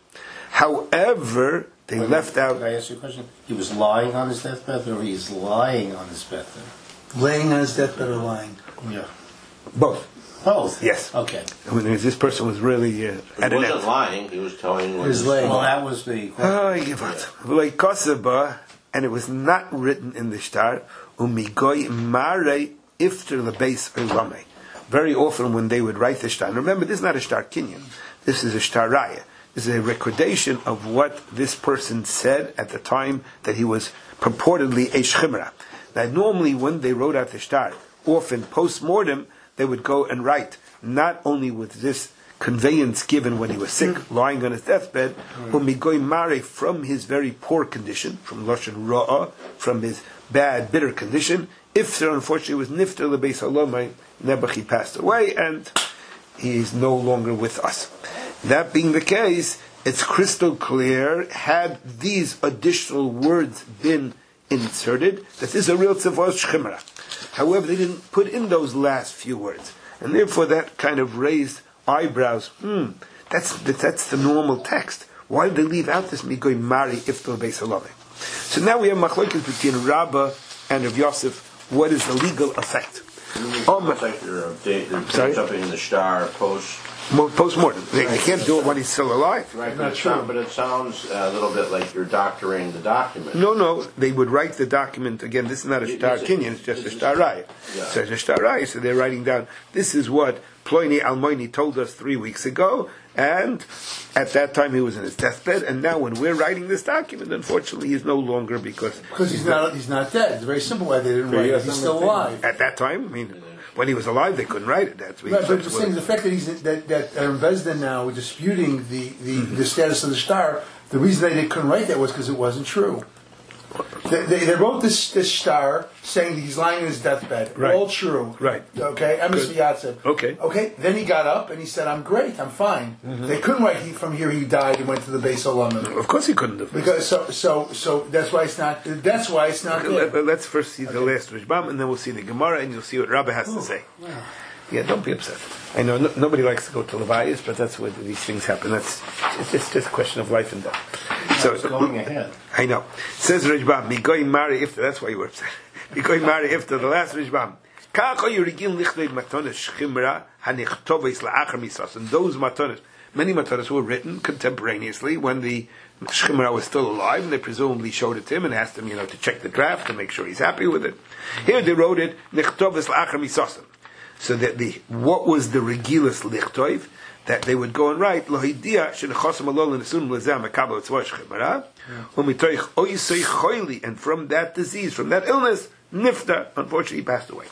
However, they left out... Can I ask you a question? He was lying on his deathbed, or he's lying on his deathbed? Laying on his deathbed or lying? Yeah. Both. Both? Yes. Okay. I mean, this person was really at He an end. wasn't lying. He was telling. He was laying. Well, that was the question. Oh, I give up. And it was not written in the shtar. Umigoy mare ifter lebeis oilame. Very often when they would write the shtar, and remember, this is not a shtar kinyan. This is a shtar raya. This is a recordation of what this person said at the time that he was purportedly a shchimra. Now, normally when they wrote out the shtar, often post-mortem, they would go and write, not only with this conveyance given when he was sick, lying on his deathbed, umigoy mare, from his very poor condition, from lashon ra'ah, from his bad, bitter condition. If there, unfortunately, was nifter lebeis halomai, Nebuch passed away, and he is no longer with us. That being the case, it's crystal clear, had these additional words been inserted, that this is a real tzavos shchimra. However, they didn't put in those last few words, and therefore that kind of raised eyebrows. That's the normal text. Why did they leave out this migoy mari iftor beis halomai? So now we have machlokes between Rabbah and Rav Yosef. What is the legal effect? They're jumping in the shtar post-mortem. They can't do it when he's still alive. Right, but it sounds a little bit like you're doctoring the document. No, they would write the document, again, this is not a shtar kinyan, it's just a shtar raya. So it's a shtar raya, so they're writing down, this is what Ploini Almoini told us 3 weeks ago, And at that time he was in his deathbed, and now when we're writing this document, unfortunately he's no longer because he's not dead. It's very simple why they didn't write it. He's still alive. At that time, I mean, when he was alive, they couldn't write it. That's right, but the thing, the fact that Bezdin now is disputing the status of the star, the reason they couldn't write that was because it wasn't true. They wrote this star saying that he's lying in his deathbed. Right. All true. Right. Okay. Emes V'Yatzev. Okay. Okay. Then he got up and he said, "I'm great. I'm fine." Mm-hmm. They couldn't write from here. He died and went to the base of London. Of course he couldn't have. Because so that's why it's not. That's why it's not there. Let's first see the last Rishbam, and then we'll see the Gemara, and you'll see what Rabbi has to say. Wow. Yeah, don't be upset. I know nobody likes to go to Levias, but that's where these things happen. It's just a question of life and death. So it's going ahead. I know. Says Rishbam, Migoy Mari Ifta. That's why you were upset. Migoy Mari Ifta, the last Rishbam. And those matonis, many matonis were written contemporaneously when the Shchimra was still alive, and they presumably showed it to him and asked him, to check the draft to make sure he's happy with it. Here they wrote it, Nichtovis la'achar misasim. So that what was the regilas lichtoiv, that they would go and write lohidia shenachosam alol nesun lezeh mekabel tzvah shchimra umitoich oisei choili, and from that disease, from that illness, nifta, unfortunately he passed away.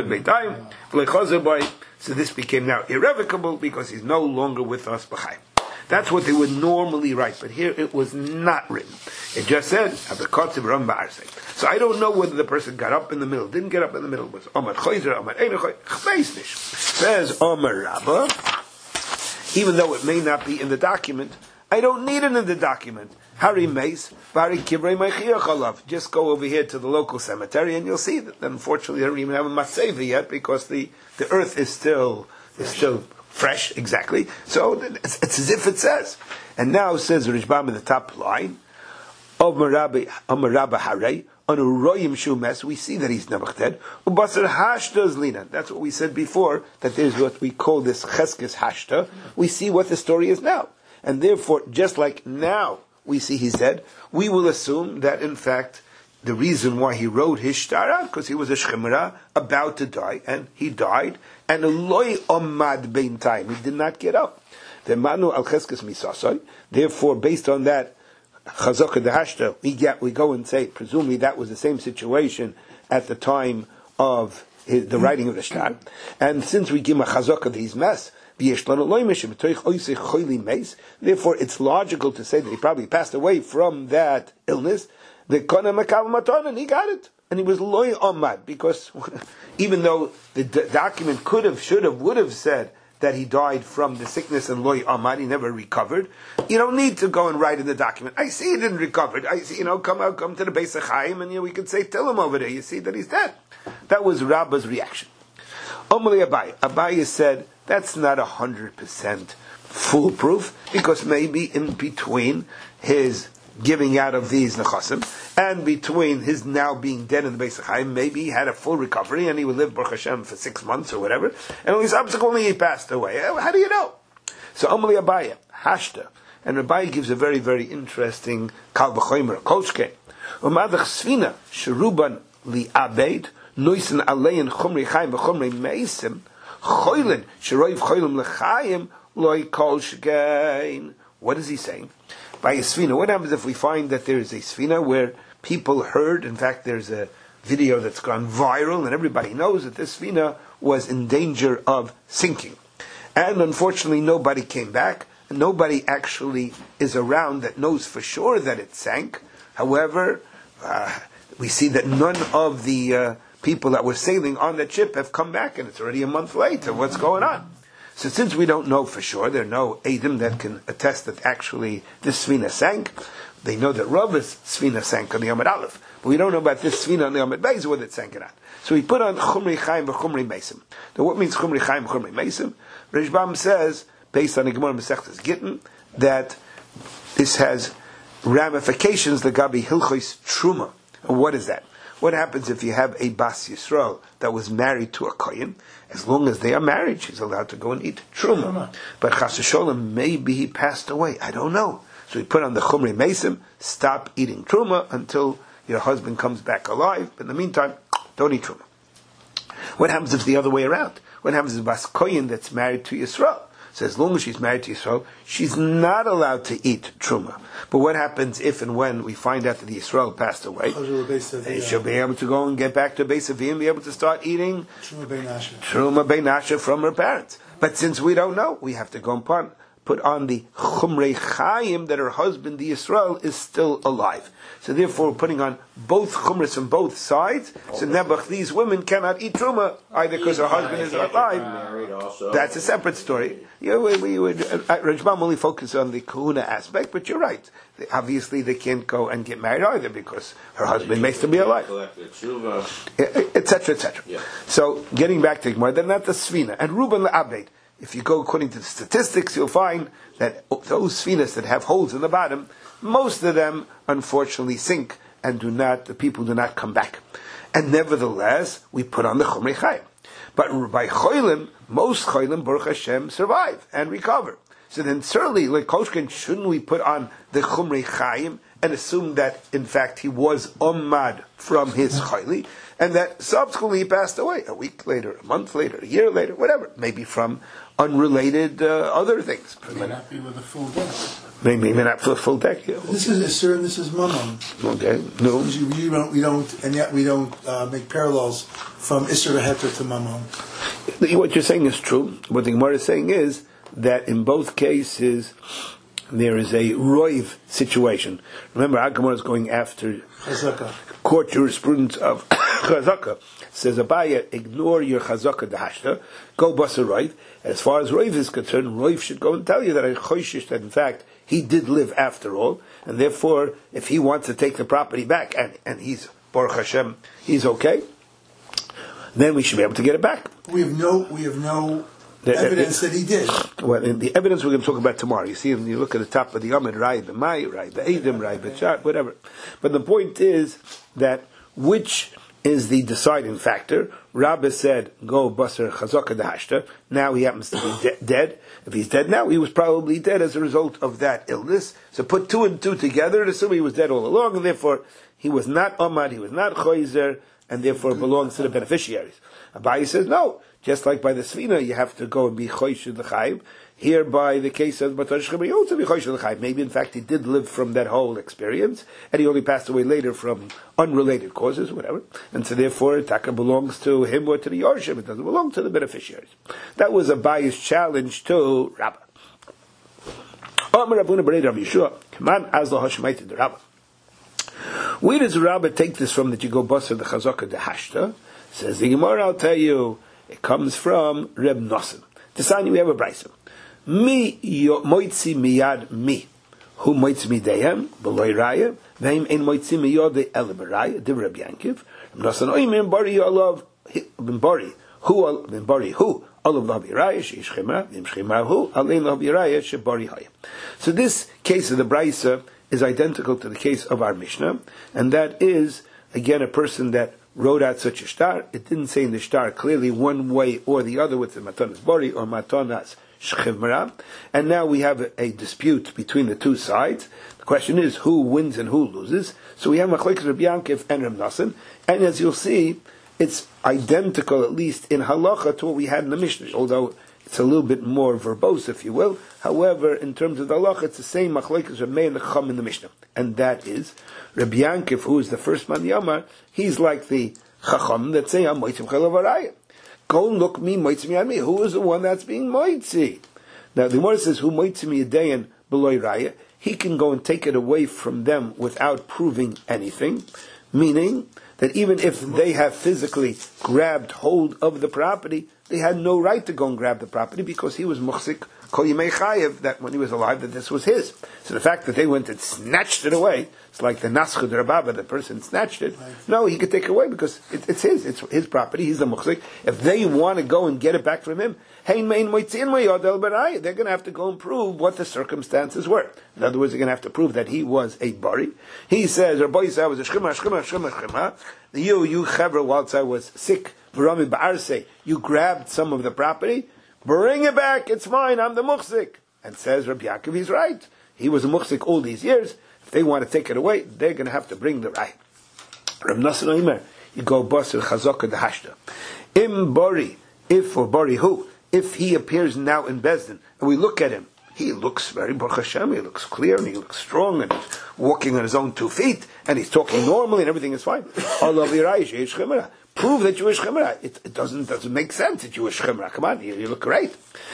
So this became now irrevocable because he's no longer with us b'chaim. That's what they would normally write, but here it was not written. It just said, so I don't know whether the person got up in the middle, didn't get up in the middle, was Omar Choyzer, Omar Einechoy, says Omar Rabba, even though it may not be in the document, I don't need it in the document. Hari Meis, Bari Kibrei Meichiachalav. Just go over here to the local cemetery and you'll see that unfortunately they don't even have a Matseva yet because the earth is still fresh, exactly. So it's as if it says. And now says Rishbam in the top line, Omar Rabba Harei, on Uroyim Shumes, we see that he's Nebuchadnezzar. Ubasar Hashta Zlina. That's what we said before, that there's what we call this Cheskes Hashta. We see what the story is now. And therefore, just like now we see he's dead, we will assume that in fact the reason why he wrote his shtara, because he was a shchimra about to die, and he died, and loy omad bein time, he did not get up. The manu al cheskes misasai. Therefore, based on that chazaka dehashta, we go and say, presumably that was the same situation at the time of the writing of the shtar. And since we give him a chazaka of his mess, therefore it's logical to say that he probably passed away from that illness. The Kona Makal Matan, and he got it. And he was loy omad, because even though the document could have, should have, would have said that he died from the sickness and loy omad, he never recovered. You don't need to go and write in the document, I see he didn't recover. I see, come to the Beis HaChaim, and we could say, tell him over there, you see that he's dead. That was Rabba's reaction. Omali Abaye said, that's not 100% foolproof, because maybe in between his giving out of these nechasim, and between his now being dead in the Beis HaChaim, maybe he had a full recovery and he would live Baruch Hashem for 6 months or whatever, and only subsequently he passed away. How do you know? So Omali Abaye, Hashta, and Abaye gives a very, very interesting Kal B'chomer, Kolshke, Umadach Svina, Sheruban Li Abed, Noisen Alein Chumri Chaim B'chumri Meisim, Choylin, Sheroiv Choylim L'Chaim, Loi Kol Shgein. What is he saying? By a Sfina, what happens if we find that there is a Sfina where people heard, in fact there's a video that's gone viral and everybody knows that this Sfina was in danger of sinking. And unfortunately nobody came back, and nobody actually is around that knows for sure that it sank. However, we see that none of the people that were sailing on that ship have come back, and it's already a month later. What's going on? So since we don't know for sure, there are no Eidim that can attest that actually this Sfina sank. They know that Rava's Sfina sank on the Yomad Aleph, but we don't know about this Sfina on the Yomad Beis, whether it sank or not. So we put on Chumri Chaim v'Chumri Meisim. Now what means Chumri Chaim v'Chumri Meisim? Rishbam says, based on the Gemara Masechtas Gittin, that this has ramifications L'gabi Hilchos Truma. And what is that? What happens if you have a Bas Yisrael that was married to a Kohen? As long as they are married, she's allowed to go and eat Truma. But Chas v'Sholem, maybe he passed away. I don't know. So we put on the Chumrei Meisim, stop eating Truma until your husband comes back alive. But in the meantime, don't eat Truma. What happens if it's the other way around? What happens if Bas Kohen that's married to Yisrael? So as long as she's married to Yisrael, she's not allowed to eat truma. But what happens if and when we find out that the Yisrael passed away? She'll be able to go and get back to Beis Avi and be able to start eating truma beinasha from her parents. But since we don't know, we have to go and put on the chumrei chayim that her husband, the Yisrael, is still alive. So therefore, we're putting on both chumras from both sides. So Nebuch, these women cannot eat truma either because her husband is alive. That's a separate story. We would Rajbam only focus on the kahuna aspect, but you're right. Obviously, they can't go and get married either because her husband may still be alive, etc., etc. Yeah. So getting back to Gemara, they're not the svina and Reuben le'abed. If you go according to the statistics, you'll find that those sfinas that have holes in the bottom, most of them unfortunately sink and the people do not come back. And nevertheless, we put on the chumrei chayim. But by cholim, most cholim, Baruch Hashem, survive and recover. So then certainly, like Koshkin, shouldn't we put on the chumrei chayim and assume that, in fact, he was omad from his chayli, and that subsequently he passed away a week later, a month later, a year later, whatever, maybe from unrelated other things. He may not be with a full deck. Maybe not for a full deck. Yeah. This is Isser and this is Mammon. Okay, no. We don't, and yet we don't make parallels from Isser to Heter to Mammon. What you're saying is true. What the Gemara is saying is that in both cases there is a roiv situation. Remember, our Gemara is going after court jurisprudence of chazaka. Says Abaya, ignore your chazaka dahashta, go basa roiv. As far as roiv is concerned, roiv should go and tell you that that in fact he did live after all, and therefore if he wants to take the property back and he's Baruch Hashem, he's okay, then we should be able to get it back. We have no evidence that he did. Well, the evidence we're going to talk about tomorrow. You see, when you look at the top of the Yomid, Rai b'Mai, Rai b'Edim, Rai b'Char, whatever. But the point is that which is the deciding factor. Rabbah said, go basar chazaka dahashta. Now he happens to be dead. If he's dead now, he was probably dead as a result of that illness. So put two and two together and assume he was dead all along, and therefore he was not Omad, he was not Choizer, and therefore belongs to the beneficiaries. Abayi says, no. Just like by the Svina, you have to go and be Choysh L'chaim. Here, by the case of Batar Shechim, you also be Choysh L'chaim. Maybe, in fact, he did live from that whole experience, and he only passed away later from unrelated causes, whatever. And so, therefore, Taka belongs to him or to the Yorshim. It doesn't belong to the beneficiaries. That was a biased challenge to Rabbah. Where does Rabbah take this from that you go Basar the Chazaka the Hashta? Says the Gemara, I'll tell you, it comes from Reb Nosson. Tisani, we have a brayso. Mi moitzi miyad mi. Who moitzi midehem? Beloy raya. Veim ein moitzi miyad the eleberaya. Div Reb Yankiv. Reb Nosson, oim in bari olav, ben bari. Who, ben bari, who? Olav lav yiraya, sheish chema, vim chema hu, alein lav yiraya, she bari haya. So this case of the brayso is identical to the case of our Mishnah, and that is, again, a person that wrote out such a shtar. It didn't say in the shtar clearly one way or the other with the matanas bari or matanas shchivmara. And now we have a dispute between the two sides. The question is who wins and who loses. So we have Machlokes Reb Yankov and Reb Nosson. And as you'll see, it's identical, at least in halacha, to what we had in the Mishnah, although it's a little bit more verbose, if you will. However, in terms of the halacha, it's the same Machlokes Reb Meir and the Chacham in the Mishnah. And that is, Reb Yankov, who is the first man Yamar, he's like the Chacham that say, I'm Moitzim Chalav Arayah. Go and look me, Moitzim Yadmi. Who is the one that's being Moitzi? Now, the Gemara says, who Moitzim Yadeyan Beloy Raya? He can go and take it away from them without proving anything. Meaning, that even if they have physically grabbed hold of the property, they had no right to go and grab the property because he was muhsik kol yimei chayev, that when he was alive, that this was his. So the fact that they went and snatched it away, it's like the naschud rababa, the person snatched it. No, he could take it away because it's his. It's his property. He's the muhsik. If they want to go and get it back from him, they're going to have to go and prove what the circumstances were. In other words, they're going to have to prove that he was a bari. He says, Rabbi Yisrael was a shchima. You chaver, whilst I was sick, you grabbed some of the property. Bring it back, it's mine, I'm the muhsik. And says Rabbi Yaakov, he's right. He was a muhsik all these years. If they want to take it away, they're going to have to bring the right. Rabbi Nosson Omer, you go basar chazaka dehashta. Im bari, if or bari who, if he appears now in Bezdin, and we look at him, he looks very Baruch Hashem, he looks clear, and he looks strong, and he's walking on his own 2 feet, and he's talking normally, and everything is fine. Prove that Jewish chemera. It doesn't make sense that Jewish chemera. Come on, you look great.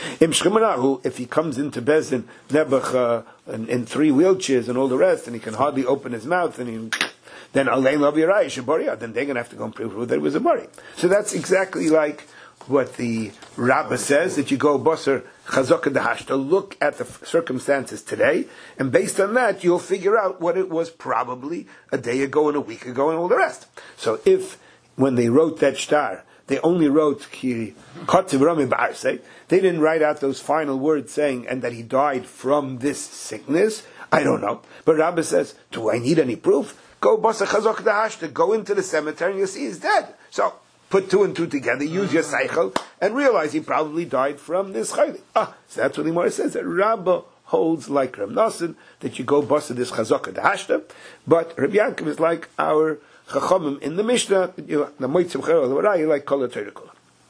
If he comes into Bezdin, Nebuch, in 3 wheelchairs and all the rest, and he can hardly open his mouth, and then Alein Lavirai Shabaria, then they're going to have to go and prove that it was a bari. So that's exactly like what the Rabbah says, that you go Basar Chazaka Dahashta, look at the circumstances today, and based on that, you'll figure out what it was probably a day ago and a week ago and all the rest. So if, when they wrote that shtar, they only wrote Ki Kotiv Rami Ba'arsei, they didn't write out those final words saying, and that he died from this sickness, I don't know. But Rabbah says, do I need any proof? Go Basar Chazaka Dahashta, go into the cemetery and you'll see he's dead. So, put 2 and 2 together, use your cycle, and realize he probably died from this chayli. So that's what the Gemara says, that Rabbah holds like Reb Nosson, that you go bust this chazaka dehashta, but Rabbi Yaakov is like our chachamim in the Mishnah, the moitzim chayil, the warayah, like kol ha-Torah kula.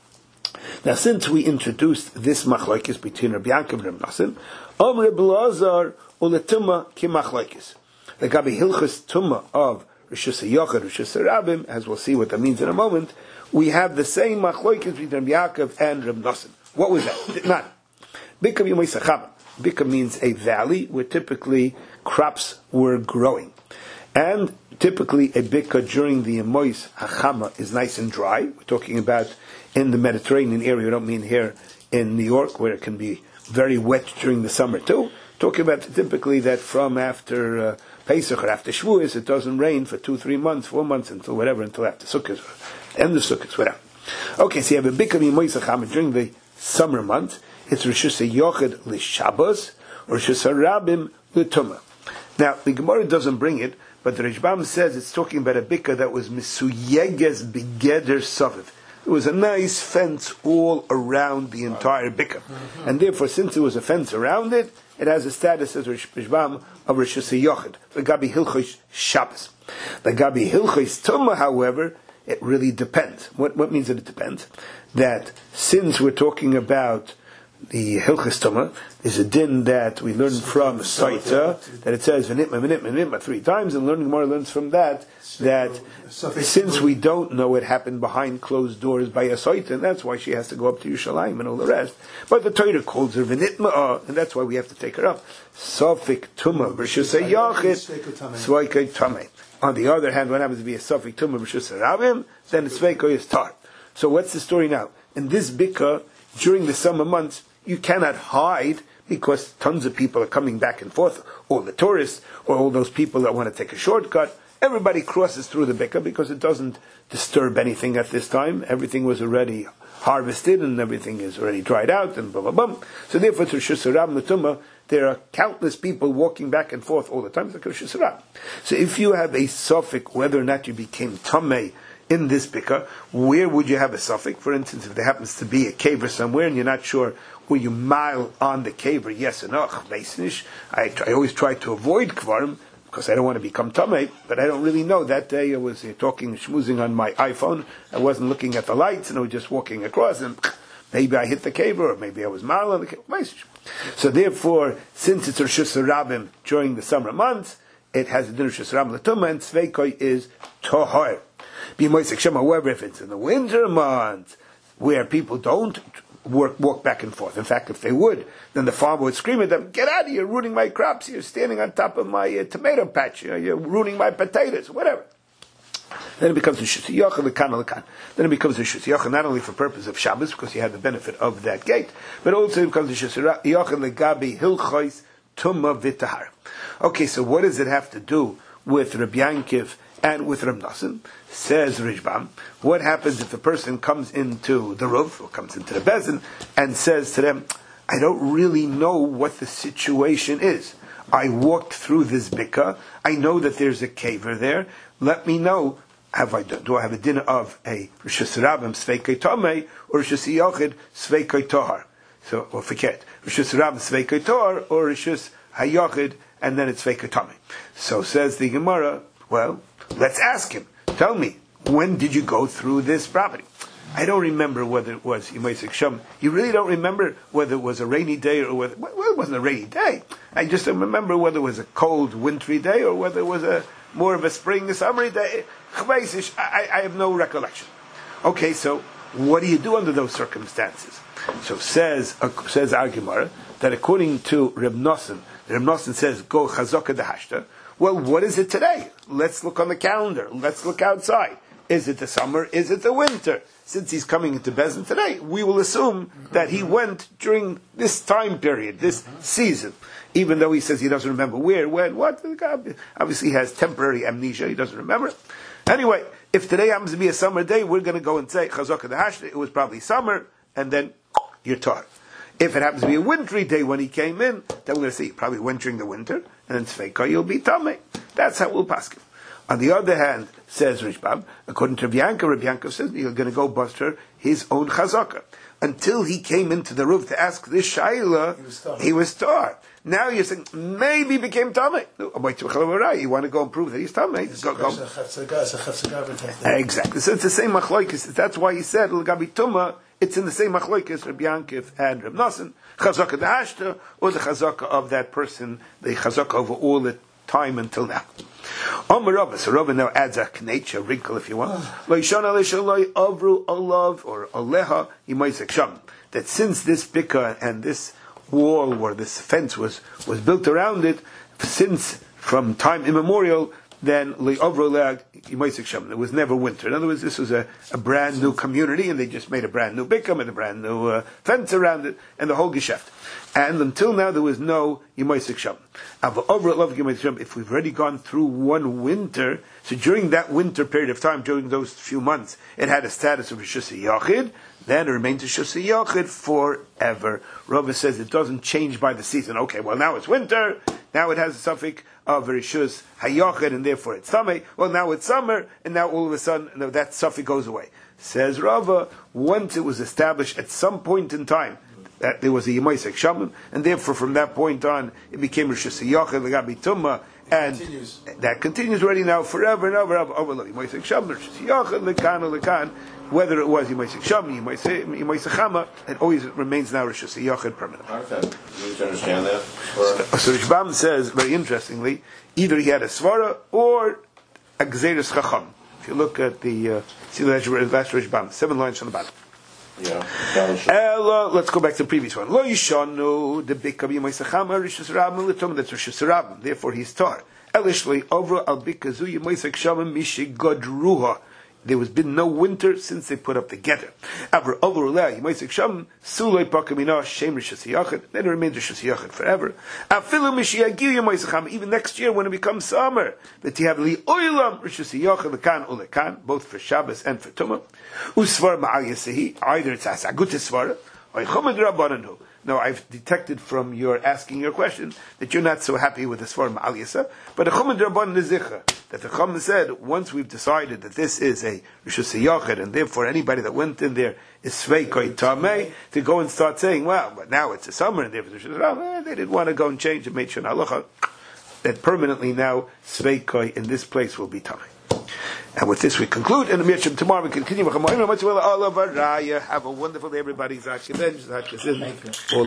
Now, since we introduced this machlokes between Rabbi Yaakov and Reb Nosson, Reb Elazar uletuma ki machlokes. The gabi hilchos tumah of Rishus HaYochid, Rishus HaRabim, as we'll see what that means in a moment, we have the same machlokes between Rabbi Yaakov and Reb Nosson. What was that? None. Bika Yomei Sachama. Bika means a valley where typically crops were growing. And typically a bika during the Yemois Hachama is nice and dry. We're talking about in the Mediterranean area. We don't mean here in New York where it can be very wet during the summer too. Talking about typically that from after Pesach or after Shavuos, it doesn't rain for 2-3 months, 4 months, until whatever, until after Sukkot, or end of Sukkot, whatever. Okay, so you have a bika Yemois Hachama during the summer months. It's Rishus HaYochid l'Shabbos or Rishus HaRabim l'Tumah. Now, the Gemara doesn't bring it, but the Rishbam says it's talking about a bika that was Misuyeges Begeder Soviv. It was a nice fence all around the entire bika. And therefore, since there was a fence around it, it has a status as Rishbam of Rishus HaYochid. The Gabi Hilchos Shabbos. The Gabi Hilchos Tumah, however, it really depends. What means that it depends? That since we're talking about the Hilchos Tumah is a din that we learn from Saita, that it says v'nitma 3 times, and learning more learns from that since we don't know it happened behind closed doors by a Saita, and that's why she has to go up to Yerushalayim and all the rest. But the Torah calls her v'nitma, and that's why we have to take her up. Sofik Tumah b'Rishus HaYochid Sveikai Tamei. On the other hand, when happens to be a Sofik Tumah b'Rishus HaRabim, then it's Sveikai is tar. So what's the story now? In this bika, during the summer months, you cannot hide because tons of people are coming back and forth, all the tourists, or all those people that want to take a shortcut. Everybody crosses through the bika because it doesn't disturb anything at this time. Everything was already harvested and everything is already dried out and blah, blah, blah. So therefore, to Rishus HaRabim l'Tumah, there are countless people walking back and forth all the time. It's like Rishus HaRabim. So if you have a suffix whether or not you became tamei in this bika, where would you have a suffix? For instance, if there happens to be a caver somewhere and you're not sure, will you mile on the caver, yes or no? I always try to avoid kvarim because I don't want to become tamei, but I don't really know. That day I was schmoozing on my iPhone. I wasn't looking at the lights and I was just walking across, and maybe I hit the caver, or maybe I was mile on the caver. So therefore, since it's Rishus HaRabim during the summer months, it has a din of Rishus HaRabim l'Tumah, and Sveikoi is Tohor. However, if it's in the winter months where people don't walk back and forth, in fact, if they would, then the farmer would scream at them, "Get out of here! You're ruining my crops. You're standing on top of my tomato patch. You're ruining my potatoes, whatever." Then it becomes Rishus HaYochid l'kan. Then it becomes Rishus HaYochid not only for purpose of Shabbos, because you have the benefit of that gate, but also it becomes Rishus HaYochid l'gabi hilchos tumah v'tahar. Okay, so what does it have to do with Rabbi Yankiv and with Reb Nosson? Says Rishbam, what happens if the person comes into the roof, or comes into the bezin, and says to them, I don't really know what the situation is. I walked through this bika, I know that there's a caver there, let me know, do I have a dinner of a Rishus HaRabim Sveikai Tamei, or Rishus HaYochid Sveikai Tohar? So, or forget, Rishus HaRabim Sveikai Tohar, or Rishus HaYochid, and then it's Sveikai Tamei. So says the Gemara, well, let's ask him. Tell me, when did you go through this property? I don't remember whether it was Yemaisik Shom. You really don't remember whether it was a rainy day or whether, well, it wasn't a rainy day. I just don't remember whether it was a cold, wintry day or whether it was more of a spring, summery day. I have no recollection. Okay, so what do you do under those circumstances? So says Gemara that according to Reb Nosson says, go Chazaka Dehashta. Well, what is it today? Let's look on the calendar. Let's look outside. Is it the summer? Is it the winter? Since he's coming into Bezin today, we will assume that he went during this time period, this season. Even though he says he doesn't remember where, when, what. Obviously he has temporary amnesia, he doesn't remember it. Anyway, if today happens to be a summer day, we're going to go and say, Chazaka Dehashta, it was probably summer, and then you're taught. If it happens to be a wintry day when he came in, then we're going to say, he probably went during the winter, and then Tzveika, you'll be Tameh. That's how we'll pass him. On the other hand, says Rishbam, according to Rabbi Yankov says you're going to go bust her his own chazaka. Until he came into the roof to ask this shaila, he was tar. Now you're saying maybe he became tamei. You want to go and prove that he's tamei? Exactly. So it's the same machlokes. That's why he said l'gabi tuma. It's in the same machlokes Rabbi Yankov and Reb Nosson, chazaka dehashta, or the chazaka of that person, the chazaka over all the time until now. So Rabbi now adds a knetch, a wrinkle if you want. Avru olav or aleha yimaisek sham. That since this bika and this wall or this fence was built around it, since from time immemorial, then le'avru le'ag yimaisek sham. There was never winter. In other words, this was a brand new community, and they just made a brand new bika and a brand new fence around it, and the whole geschäft. And until now, there was no Yemaisik Sham. If we've already gone through one winter, so during that winter period of time, during those few months, it had a status of Rishus Yachid, then it remains Rishus Yachid forever. Rava says it doesn't change by the season. Okay, well now it's winter, now it has a suffix of Rishus Hayachid, and therefore it's Tamei. Well, now it's summer, and now all of a sudden that suffix goes away. Says Rava, once it was established at some point in time, that there was a Yemaisek Shamim, and therefore from that point on it became Rishus Yachid L'Gabi Tumma, and that continues already now forever and ever. Yemaisek Shamim, Rishus Yachid L'Kan, whether it was Yemaisek Shamim, Yemaisek Chama, it always remains now Rishus Yachid permanent. Okay, you need to understand that. So Rishbam says very interestingly, either he had a svara or a Gzeres Chacham. If you look at the see the last Rishbam, 7 lines from the bottom. Yeah. Let's go back to the previous one. Lo yishanu the bika b'yimaisachama rishus rabim l'tom. That's rishus rabim. Therefore, he's tar. Elishli over al bika zu yimaisach shamim mishigodruha. There has been no winter since they put up the getter. Avra over ulei yimaisach shamim sulei pakamina shem rishus yachid. Then it remains rishus yachid forever. Afilu mishiagiu yimaisachama. Even next year when it becomes summer, that you have li oilam rishus yachid lekan ulekan, both for Shabbos and for Tumah. Usvar ma'al yasehi. Either it's asagut svara or chomad rabbananu. Now, I've detected from your asking your question that you're not so happy with the Svar Ma'al Yasa, but a Chumad Rabban Nezicha, that the Chum said, once we've decided that this is a Rishus Yachid, and therefore anybody that went in there is Sveikoi Tamei, to go and start saying, well, but now it's a summer, and therefore they didn't want to go and change and make Shana Halacha, that permanently now Sveikoi in this place will be Tamei. And with this we conclude, and tomorrow we continue. Have a wonderful day, everybody.